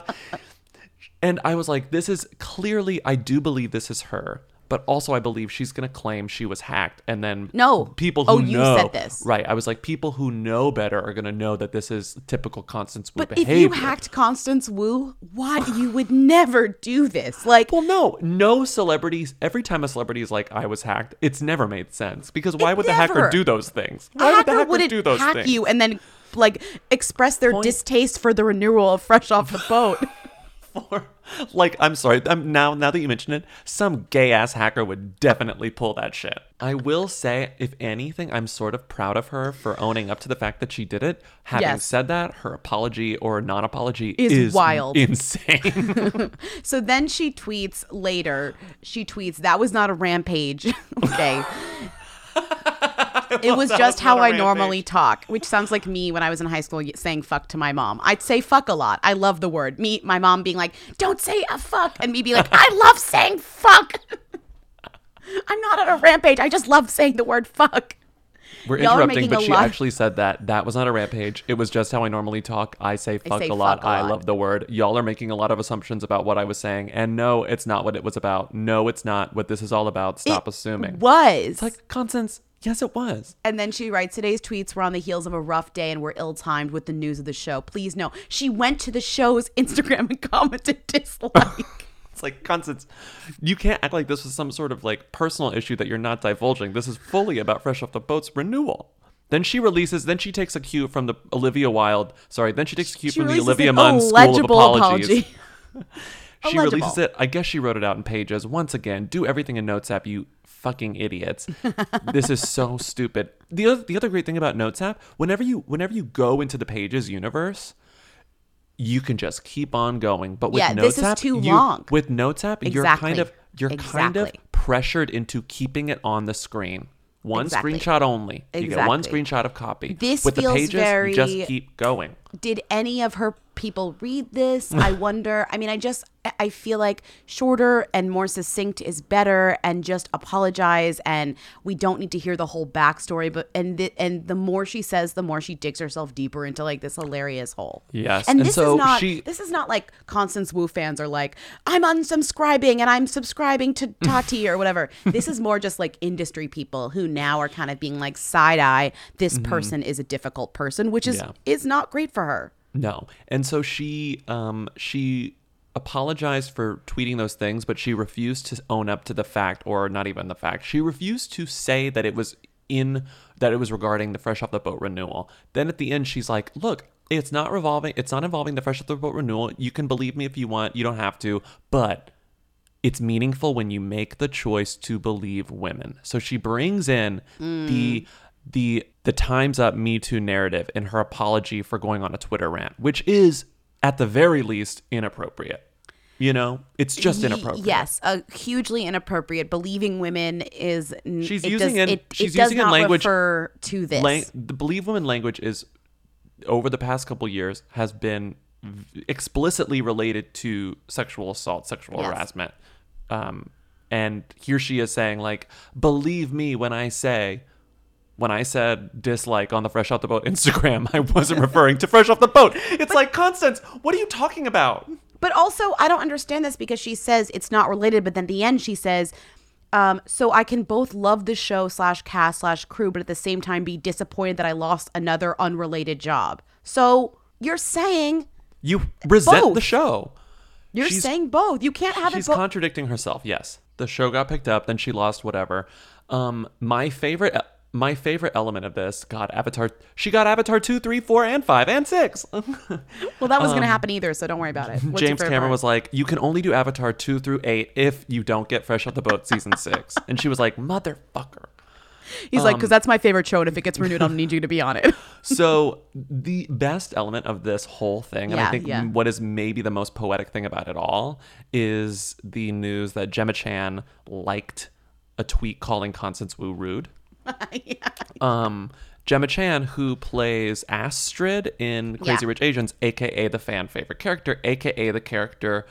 And I was like, this is clearly, I do believe this is her. But also, I believe she's going to claim she was hacked. And then people who know. Oh, you said this. Right. I was like, people who know better are going to know that this is typical Constance Wu behavior. But if you hacked Constance Wu, you would never do this. Like, well, no celebrities. Every time a celebrity is like, "I was hacked," it's never made sense. Because why would the hacker do those things? Why would the hacker do those things? You and then like express their distaste for the renewal of Fresh Off the Boat. for. Like, I'm sorry. Now that you mention it, some gay ass hacker would definitely pull that shit. I will say, if anything, I'm sort of proud of her for owning up to the fact that she did it. Having said that, her apology or non-apology is wild, insane. So then she tweets later. She tweets, "That was not a rampage." Okay. It was just how I normally talk, which sounds like me when I was in high school saying fuck to my mom. I'd say fuck a lot. I love the word. My mom being like, "Don't say a fuck," and me being like, "I love saying fuck." I'm not on a rampage. I just love saying the word fuck. We're interrupting, but she actually said that was not a rampage. It was just how I normally talk. I say fuck a lot. I love the word. Y'all are making a lot of assumptions about what I was saying. And no, it's not what it was about. No, it's not what this is all about. Stop assuming. It's like, Constance, yes, it was. And then she writes, "Today's tweets were on the heels of a rough day and were ill-timed with the news of the show. Please know." She went to the show's Instagram and commented dislike. It's like, Constance, you can't act like this was some sort of like personal issue that you're not divulging. This is fully about Fresh Off the Boat's renewal. Then she takes a cue from the Olivia Wilde. Sorry, then she takes a cue from the Olivia Munn School of Apologies. She releases it. I guess she wrote it out in pages. Once again, do everything in Notes app, you fucking idiots. This is so stupid. The other great thing about Notes app, whenever you go into the Pages universe, you can just keep on going. But with Notes app, long. With Notes app, you're kind of pressured into keeping it on the screen. One screenshot only. You get one screenshot of copy. This with feels the pages, very... you just keep going. Did any of her people read this? I wonder. I mean, I feel like shorter and more succinct is better, and just apologize, and we don't need to hear the whole backstory. But the more she says, the more she digs herself deeper into like this hilarious hole. Yes, and this is not like Constance Wu fans are like, "I'm unsubscribing and I'm subscribing to Tati" or whatever. This is more just like industry people who now are kind of being like side eye. This person is a difficult person, which is not great for her. No. And so she apologized for tweeting those things, but she refused to own up to the fact, or not even the fact. She refused to say that it was regarding the Fresh Off the Boat renewal. Then at the end, she's like, "Look, it's not involving the Fresh Off the Boat renewal. You can believe me if you want. You don't have to. But it's meaningful when you make the choice to believe women." So she brings in the Time's Up Me Too narrative in her apology for going on a Twitter rant, which is at the very least inappropriate. You know, it's just inappropriate. Yes, hugely inappropriate. Believing women is she's it using does, in it, she's it does using not in language refer to this. The believe women language is over the past couple years has been explicitly related to sexual assault, sexual harassment. And here she is saying like, "Believe me when I said dislike on the Fresh Off the Boat Instagram, I wasn't referring to Fresh Off the Boat." It's like, Constance, what are you talking about? But also, I don't understand this because she says it's not related, but then at the end she says, "So I can both love the show /cast/crew, but at the same time be disappointed that I lost another unrelated job." So you're saying you resent both. The show. She's saying both. You can't have it both. She's contradicting herself. Yes, the show got picked up, then she lost whatever. My favorite element of this, Avatar. She got Avatar 2, 3, 4, and 5, and 6. Well, that wasn't going to happen either, so don't worry about it. What's James Cameron was like, "You can only do Avatar 2 through 8 if you don't get Fresh Off the Boat season 6. And she was like, "Motherfucker." He's like, "Because that's my favorite show, and if it gets renewed, I'll need you to be on it." So the best element of this whole thing, and I think what is maybe the most poetic thing about it all, is the news that Gemma Chan liked a tweet calling Constance Wu rude. Gemma Chan, who plays Astrid in Crazy Rich Asians, aka the fan favorite character, aka the character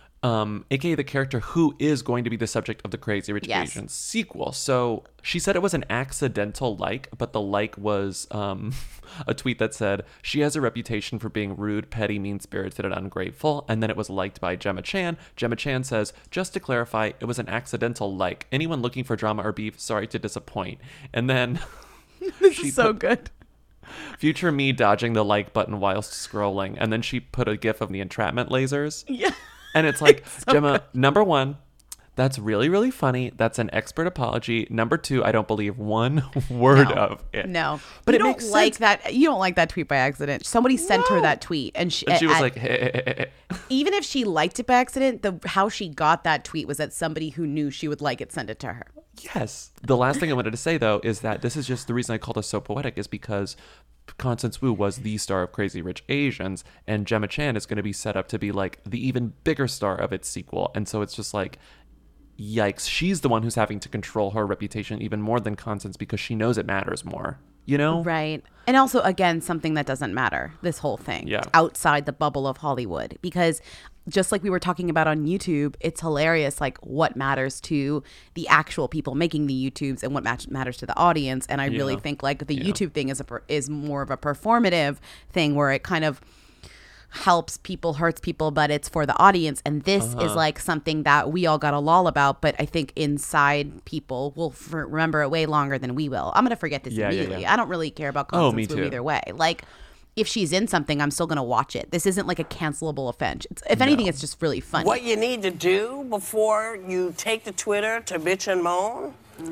who is going to be the subject of the Crazy Rich Asians sequel. So she said it was an accidental like, but the like was a tweet that said, "She has a reputation for being rude, petty, mean-spirited, and ungrateful." And then it was liked by Gemma Chan. Gemma Chan says, "Just to clarify, it was an accidental like. Anyone looking for drama or beef, sorry to disappoint." And then this is so good. Future me dodging the like button whilst scrolling. And then she put a gif of the entrapment lasers. Yeah. And it's like, Gemma, number one, That's really, really funny. That's an expert apology. Number 2, I don't believe one word of it. No, but you it don't makes like sense. that. You don't like that tweet by accident. Somebody sent her that tweet, and she was like, hey. even if she liked it by accident, how she got that tweet was that somebody who knew she would like it sent it to her. Yes. The last thing I wanted to say, though, is that this is just the reason I call this so poetic is because Constance Wu was the star of Crazy Rich Asians, and Gemma Chan is going to be set up to be like the even bigger star of its sequel. And so it's just like, yikes. She's the one who's having to control her reputation even more than Constance because she knows it matters more, you know? Right. And also, again, something that doesn't matter, this whole thing. Yeah. Outside the bubble of Hollywood. Because just like we were talking about on YouTube, it's hilarious, like what matters to the actual people making the YouTubes and what matters to the audience. And I really think like the YouTube thing is more of a performative thing where it kind of helps people, hurts people, but it's for the audience. And this is like something that we all got a lull about, but I think inside people will remember it way longer than we will. I'm going to forget this immediately. I don't really care about Constance Wu either way. Like, if she's in something, I'm still going to watch it. This isn't like a cancelable offense. If anything, it's just really funny. What you need to do before you take to Twitter to bitch and moan,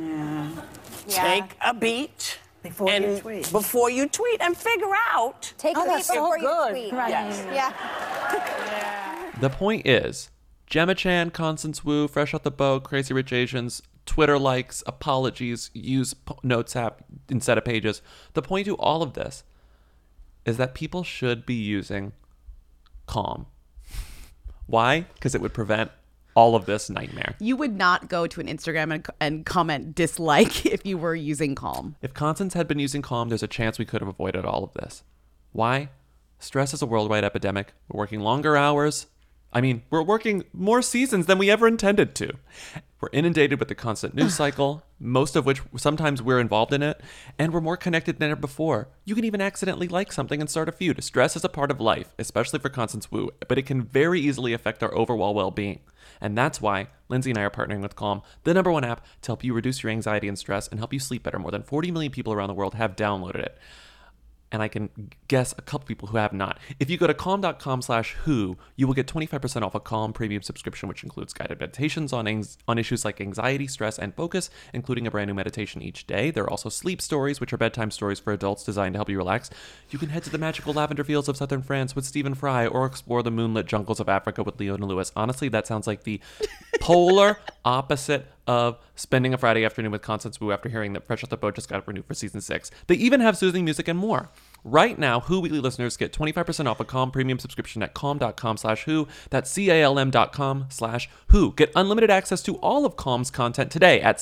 take a beat. Before you tweet and figure out. Take a beat before you tweet. Right. Yes. Yeah. The point is, Gemma Chan, Constance Wu, Fresh Out the Boat, Crazy Rich Asians, Twitter likes, apologies, use Notes app instead of Pages. The point to all of this is that people should be using Calm. Why? Because it would prevent all of this nightmare. You would not go to an Instagram and comment dislike if you were using Calm. If Constance had been using Calm, there's a chance we could have avoided all of this. Why? Stress is a worldwide epidemic. We're working longer hours. I mean, we're working more seasons than we ever intended to. We're inundated with the constant news cycle, most of which sometimes we're involved in it, and we're more connected than ever before. You can even accidentally like something and start a feud. Stress is a part of life, especially for Constance Wu, but it can very easily affect our overall well-being. And that's why Lindsay and I are partnering with Calm, the #1 app to help you reduce your anxiety and stress and help you sleep better. More than 40 million people around the world have downloaded it. And I can guess a couple people who have not. If you go to calm.com/who, you will get 25% off a Calm premium subscription, which includes guided meditations on issues like anxiety, stress, and focus, including a brand new meditation each day. There are also sleep stories, which are bedtime stories for adults designed to help you relax. You can head to the magical lavender fields of southern France with Stephen Fry, or explore the moonlit jungles of Africa with Leona Lewis. Honestly, that sounds like the polar opposite of spending a Friday afternoon with Constance Wu after hearing that Fresh Out the Boat just got renewed for season 6. They even have soothing music and more. Right now, Who Weekly listeners get 25% off a Calm premium subscription at calm.com/who. That's calm.com/who. Get unlimited access to all of Calm's content today at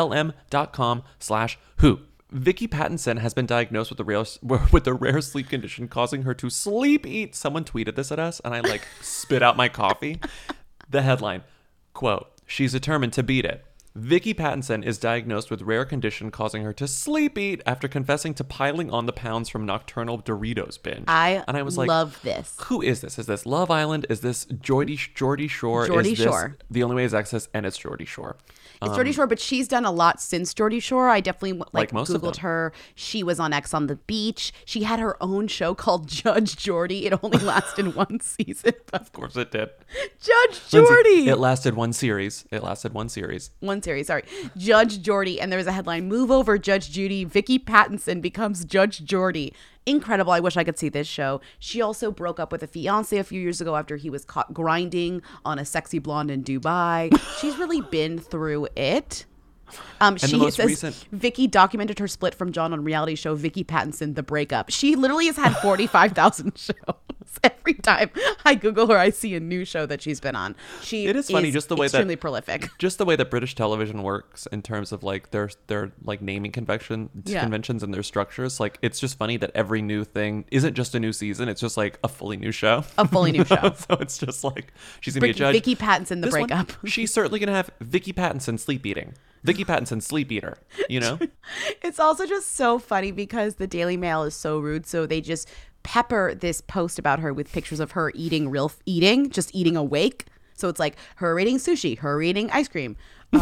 calm.com/who. Vicky Pattinson has been diagnosed with the rare sleep condition causing her to sleep eat. Someone tweeted this at us, and I spit out my coffee. The headline, quote, "She's determined to beat it. Vicky Pattinson is diagnosed with rare condition causing her to sleep eat after confessing to piling on the pounds from nocturnal Doritos binge." I was like, love this. Who is this? Is this Love Island? Is this Geordie Shore? Geordie is Shore. This The Only Way is Access, and it's Geordie Shore. It's Geordie Shore, but she's done a lot since Geordie Shore. I definitely Like most of Googled them. her. She was on X on the Beach. She had her own show called Judge Geordie. It only lasted one season. Of course it did. Judge Lindsay, Geordie. it lasted one series. One series, sorry. Judge Geordie. And there was a headline, "Move over, Judge Judy. Vicky Pattinson becomes Judge Geordie." Incredible. I wish I could see this show. She also broke up with a fiance a few years ago after he was caught grinding on a sexy blonde in Dubai. She's really been through it. She says Vicky documented her split from John on reality show Vicky Pattinson, The Breakup. She literally has had 45,000 shows. Every time I Google her, I see a new show that she's been on. It is funny just the way extremely prolific. Just the way that British television works in terms of their naming conventions and their structures. It's just funny that every new thing isn't just a new season. It's just a fully new show. A fully new show. So it's just she's gonna be a judge. Vicky Pattinson, The Breakup. She's certainly gonna have Vicky Pattinson sleep eating. Vicky Pattinson, sleep eater, you know? It's also just so funny because the Daily Mail is so rude. So they just pepper this post about her with pictures of her just eating awake. So it's her eating sushi, her eating ice cream,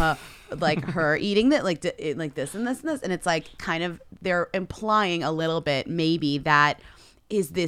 her eating that, this and this and this. And it's kind of, they're implying a little bit maybe that is this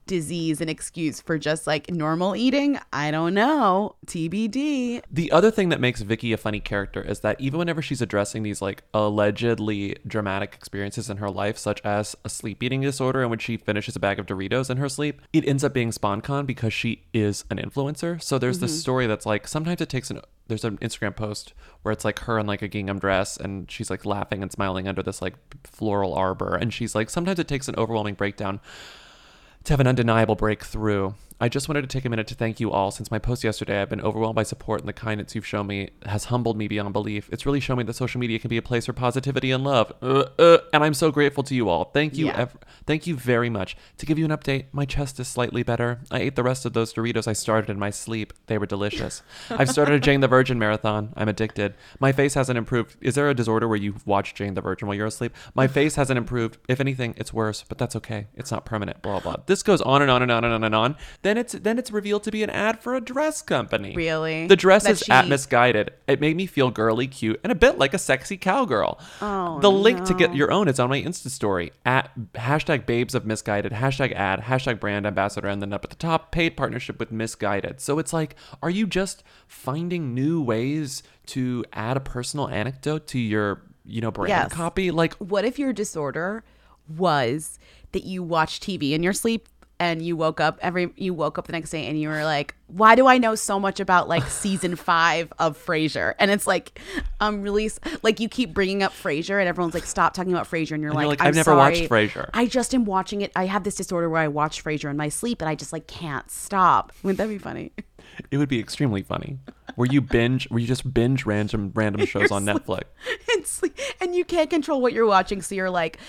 disease an excuse for just like normal eating? I don't know. TBD. The other thing that makes Vicky a funny character is that even whenever she's addressing these like allegedly dramatic experiences in her life, such as a sleep eating disorder and when she finishes a bag of Doritos in her sleep, it ends up being SpawnCon because she is an influencer. So there's this story that's like, sometimes it takes there's an Instagram post where it's like her in like a gingham dress and she's like laughing and smiling under this like floral arbor. And she's like, sometimes it takes an overwhelming breakdown to have an undeniable breakthrough. I just wanted to take a minute to thank you all. Since my post yesterday, I've been overwhelmed by support, and the kindness you've shown me has humbled me beyond belief. It's really shown me that social media can be a place for positivity and love. And I'm so grateful to you all. Thank you. Thank you very much. To give you an update, my chest is slightly better. I ate the rest of those Doritos I started in my sleep. They were delicious. I've started a Jane the Virgin marathon. I'm addicted. My face hasn't improved. Is there a disorder where you watch Jane the Virgin while you're asleep? My face hasn't improved. If anything, it's worse, but that's okay. It's not permanent. Blah, blah. This goes on and on and on and on and on. Then it's revealed to be an ad for a dress company. Really? The dress is at Misguided. It made me feel girly, cute, and a bit like a sexy cowgirl. Oh, the link to get your own is on my Insta story at hashtag babes of Misguided, hashtag ad, hashtag brand ambassador, and then up at the top, paid partnership with Misguided. So it's like, are you just finding new ways to add a personal anecdote to your, brand copy? Like, what if your disorder was that you watch TV in your sleep and you woke up the next day and you were like, why do I know so much about like season 5 of Frasier? And it's like, really, like you keep bringing up Frasier and everyone's like, stop talking about Frasier. And you're like, I've never watched Frasier. I just am watching it. I have this disorder where I watch Frasier in my sleep and I just like can't stop. Wouldn't that be funny? It would be extremely funny. Where you just binge random shows on Netflix. And you can't control what you're watching. So you're like,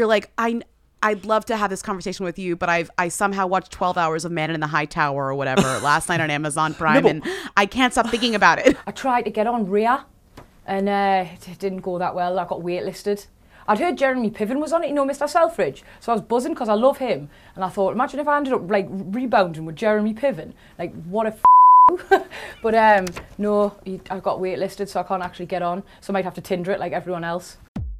I'd love to have this conversation with you, but I somehow watched 12 hours of Man in the High Tower or whatever last night on Amazon Prime, and I can't stop thinking about it. I tried to get on Rhea, and it didn't go that well. I got waitlisted. I'd heard Jeremy Piven was on it, Mr. Selfridge. So I was buzzing because I love him. And I thought, imagine if I ended up like rebounding with Jeremy Piven. Like, what a But no, I got waitlisted, so I can't actually get on. So I might have to Tinder it like everyone else.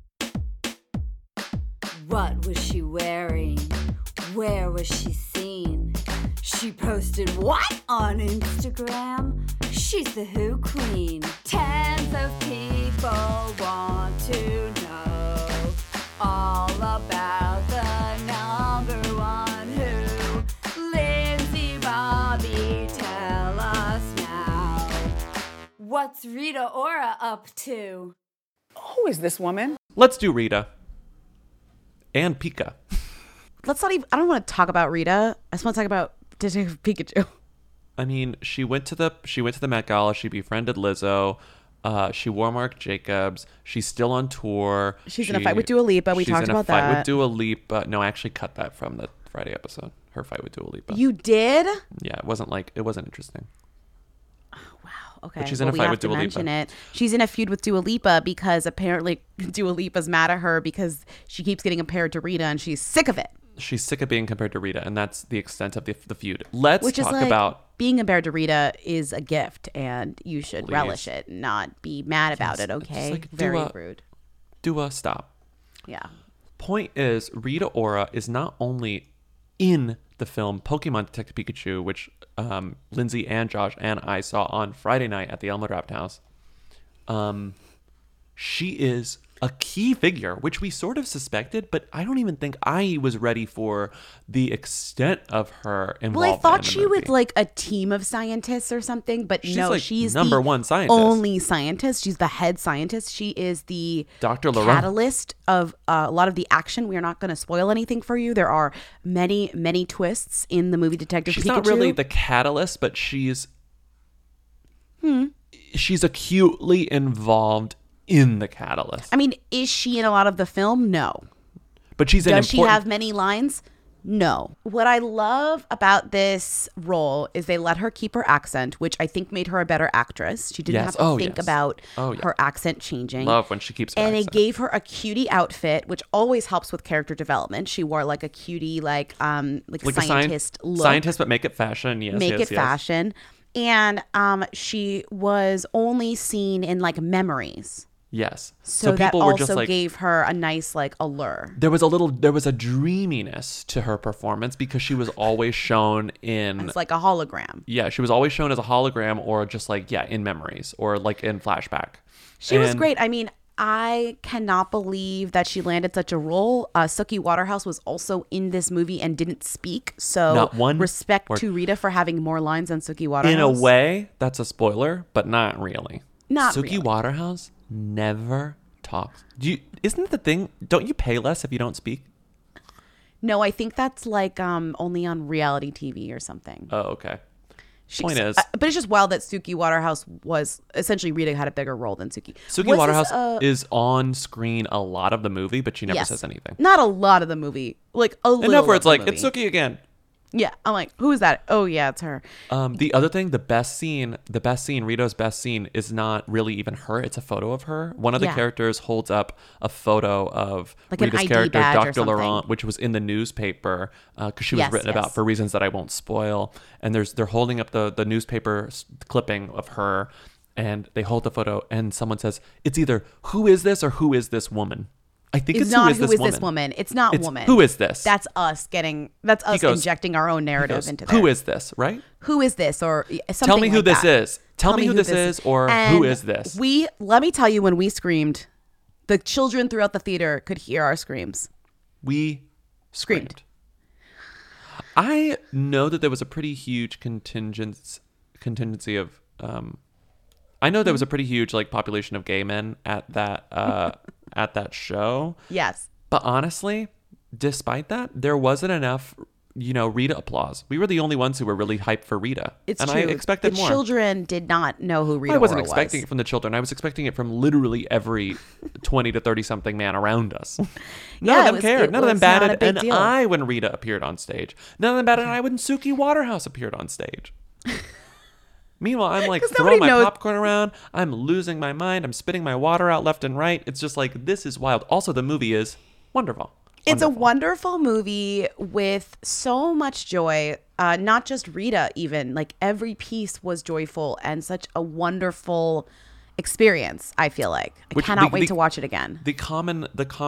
What was she wearing? Where was she seen? She posted what on Instagram? She's the Who Queen. Tens of people want to know all about the number one Who. Lindsay, Bobby, tell us now. What's Rita Ora up to? Who is this woman? Let's do Rita. And Pika. Let's not even, I don't want to talk about Rita. I just want to talk about Detective Pikachu. I mean, she went to the Met Gala. She befriended Lizzo. She wore Marc Jacobs. She's still on tour. She's in a fight with Dua Lipa. We talked about that. She's in a fight with Dua Lipa. No, I actually cut that from the Friday episode. Her fight with Dua Lipa. You did? Yeah, it wasn't interesting. Okay, but she's in a fight with Dua Lipa. She's in a feud with Dua Lipa because apparently Dua Lipa's mad at her because she keeps getting compared to Rita and she's sick of it. She's sick of being compared to Rita, and that's the extent of the feud. Let's talk about being compared to Rita is a gift, and you should relish it, not be mad about it. Okay, like, very rude. Dua, stop. Yeah. Point is, Rita Ora is not only in the film Pokemon Detective Pikachu, which Lindsay and Josh and I saw on Friday night at the Elmo Draft House. She is a key figure, which we sort of suspected, but I don't even think I was ready for the extent of her involvement. Well, I thought she was like a team of scientists or something, but she's number one scientist. Only scientist. She's the head scientist. She is the Dr. catalyst of a lot of the action. We are not going to spoil anything for you. There are many, many twists in the movie Detective Pikachu. She's not really the catalyst, but she's acutely involved in the catalyst. I mean, is she in a lot of the film? No. But she's Does she have many lines? No. What I love about this role is they let her keep her accent, which I think made her a better actress. She didn't have to think about her accent changing. Love when she keeps her And accent. it gave her a cutie outfit, which always helps with character development. She wore like a cutie, like scientist look. Scientist, but make it fashion. Yes, make it fashion. And she was only seen in like memories. Yes. So that people were just also like, gave her a nice like allure. there was a dreaminess to her performance because she was always shown in It's like a hologram. Yeah, she was always shown as a hologram or just like, in memories or like in flashback. She was great. I mean, I cannot believe that she landed such a role. Suki Waterhouse was also in this movie and didn't speak. So Not one respect word. to Rita for having more lines than Suki Waterhouse. In a way, that's a spoiler, but not really. Not Suki really. Waterhouse never talks. Isn't it the thing? Don't you pay less if you don't speak? No, I think that's like only on reality TV or something. Oh, okay. Point is, but it's just wild that Suki Waterhouse was essentially Rita had a bigger role than Suki. Suki Was Waterhouse this, is on screen a lot of the movie, but she never yes. says anything. Not a lot of the movie, like a little. Enough where of it's the like, movie. it's Suki again. Yeah, I'm like, who is that? Oh yeah, it's her. The other thing, the best scene, Rita's best scene is not really even her. It's a photo of her. One of the characters holds up a photo of Like an Rita's ID character, badge or Dr. something. Laurent, which was in the newspaper because she was Yes, written yes. about for reasons that I won't spoil. And they're holding up the newspaper clipping of her, and they hold the photo, and someone says, it's either who is this or who is this woman? I think it's not who is this woman? It's not It's woman. Who is this? That's us goes- injecting our own narrative goes, into there. who is this, right? Who is this? Or something Tell me who like this that. is. Tell me who this is, or And who is this? Let me tell you, when we screamed, the children throughout the theater could hear our screams. We screamed. I know that there was a pretty huge contingency of I know there was a pretty huge like population of gay men at that at that show. Yes. But honestly, despite that, there wasn't enough, Rita applause. We were the only ones who were really hyped for Rita. It's and true. I expected the more. children did not know who Rita I wasn't Ora expecting was. it from the children. I was expecting it from literally every 20 to 30 something man around us. None of them cared. None of them batted an eye when Rita appeared on stage. None of them batted an eye when Suki Waterhouse appeared on stage. Meanwhile, I'm like throwing my popcorn around. I'm losing my mind. I'm spitting my water out left and right. It's just like, this is wild. Also, the movie is wonderful. It's a wonderful movie with so much joy. Not just Rita, even. Like, every piece was joyful and such a wonderful experience, I feel like. I cannot wait to watch it again. The common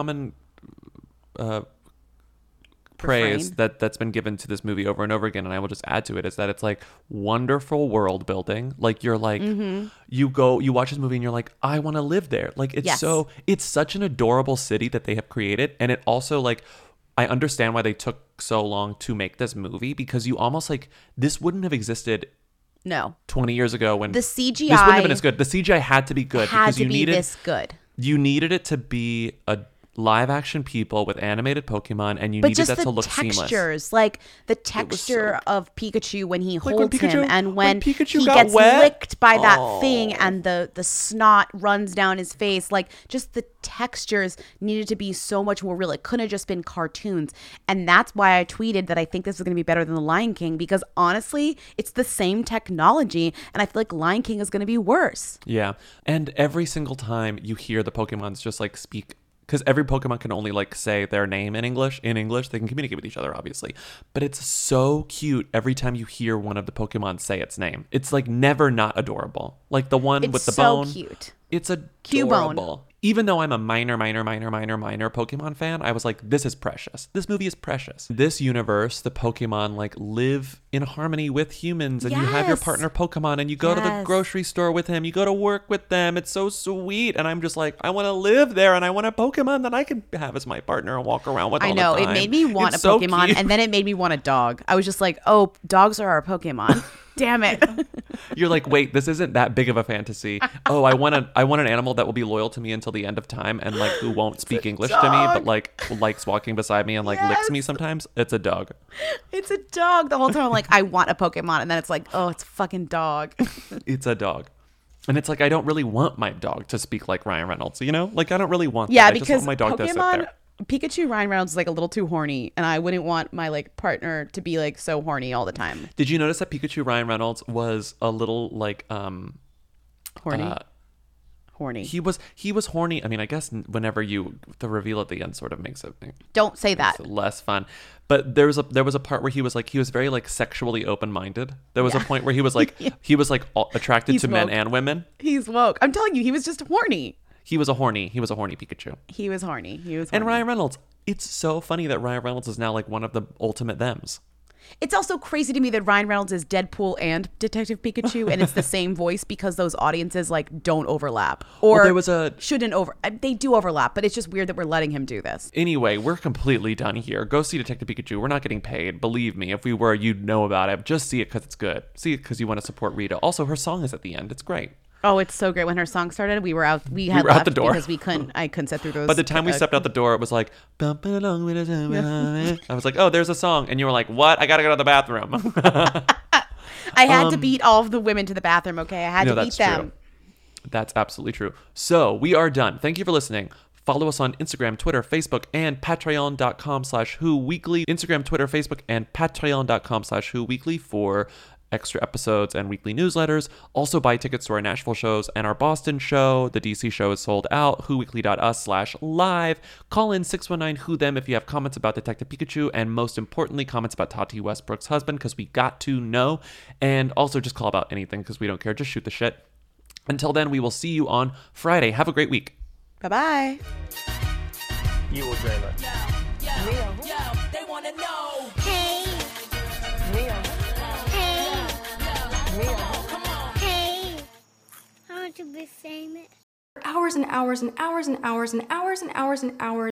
praise that's been given to this movie over and over again, and I will just add to it, is that it's like wonderful world building. Like, you're like, you watch this movie and you're like, I want to live there. Like, it's such an adorable city that they have created. And it also, like, I understand why they took so long to make this movie, because you almost like, this wouldn't have existed 20 years ago when the CGI, this wouldn't have been as good. The CGI had to be good because you needed this good. You needed it to be a live action people with animated Pokemon, and you needed that to look seamless. Textures, like the texture of Pikachu when he holds Pikachu, him, and when Pikachu he got gets wet. licked by that thing, and the snot runs down his face. Like, just the textures needed to be so much more real. It couldn't have just been cartoons. And that's why I tweeted that I think this is going to be better than The Lion King, because honestly, it's the same technology, and I feel like Lion King is going to be worse. Yeah. And every single time you hear the Pokemons just like speak, because every Pokemon can only like say their name in English. They can communicate with each other, obviously. But it's so cute every time you hear one of the Pokemon say its name. It's like never not adorable. Like the one with the bone. It's so cute. It's Cubone. adorable. Even though I'm a minor Pokemon fan, I was like, this is precious. This movie is precious. This universe, the Pokemon like live in harmony with humans, and you have your partner Pokemon, and you go to the grocery store with him, you go to work with them. It's so sweet. And I'm just like, I want to live there, and I want a Pokemon that I can have as my partner and walk around with all the time. I know. It made me want a so Pokemon, cute. and then it made me want a dog. I was just like, oh, dogs are our Pokemon. Damn it. You're like, wait, this isn't that big of a fantasy. Oh, I want an animal that will be loyal to me until the end of time, and like who won't speak English to me, but like likes walking beside me and like licks me sometimes. It's a dog. It's a dog. The whole time I'm like, I want a Pokemon, and then it's like, oh, it's a fucking dog. It's a dog. And it's like, I don't really want my dog to speak like Ryan Reynolds, Like, I don't really want Yeah, that. I because just want my dog to sit Pokemon, there. Pikachu Ryan Reynolds is like a little too horny, and I wouldn't want my like partner to be like so horny all the time. Did you notice that Pikachu Ryan Reynolds was a little like horny? Horny. He was horny. I mean, I guess whenever the reveal at the end sort of makes it. Don't say that. Less fun. But there was a part where he was very like sexually open-minded. There was a point where he was like attracted He's to men woke. and women. He's woke. I'm telling you, he was just horny. He was a horny Pikachu. He was horny. And Ryan Reynolds. It's so funny that Ryan Reynolds is now like one of the ultimate thems. It's also crazy to me that Ryan Reynolds is Deadpool and Detective Pikachu, and it's the same voice because those audiences like don't overlap or shouldn't over. They do overlap, but it's just weird that we're letting him do this. Anyway, we're completely done here. Go see Detective Pikachu. We're not getting paid. Believe me, if we were, you'd know about it. Just see it because it's good. See it because you want to support Rita. Also, her song is at the end. It's great. Oh, it's so great. When her song started, we were out. We were out the door because I couldn't sit through those. By the time we stepped out the door, it was like, bumping along with us. I was like, oh, there's a song. And you were like, what? I got to go to the bathroom. I had to beat all of the women to the bathroom, okay? I had to beat them. True. That's absolutely true. So we are done. Thank you for listening. Follow us on Instagram, Twitter, Facebook, and patreon.com/whoweekly. Instagram, Twitter, Facebook, and patreon.com/whoweekly for extra episodes and weekly newsletters. Also buy tickets to our Nashville shows and our Boston show. The DC show is sold out. whoweekly.us/live. Call in 619-WHO-THEM if you have comments about Detective Pikachu, and most importantly, comments about Tati Westbrook's husband, because we got to know. And also just call about anything because we don't care. Just shoot the shit. Until then, we will see you on Friday. Have a great week. Bye-bye. You will dream it. Yo, they want to know. Hey. Mia. Hey. Mia. Hey. I want to be famous. Hours and hours and hours and hours and hours and hours and hours.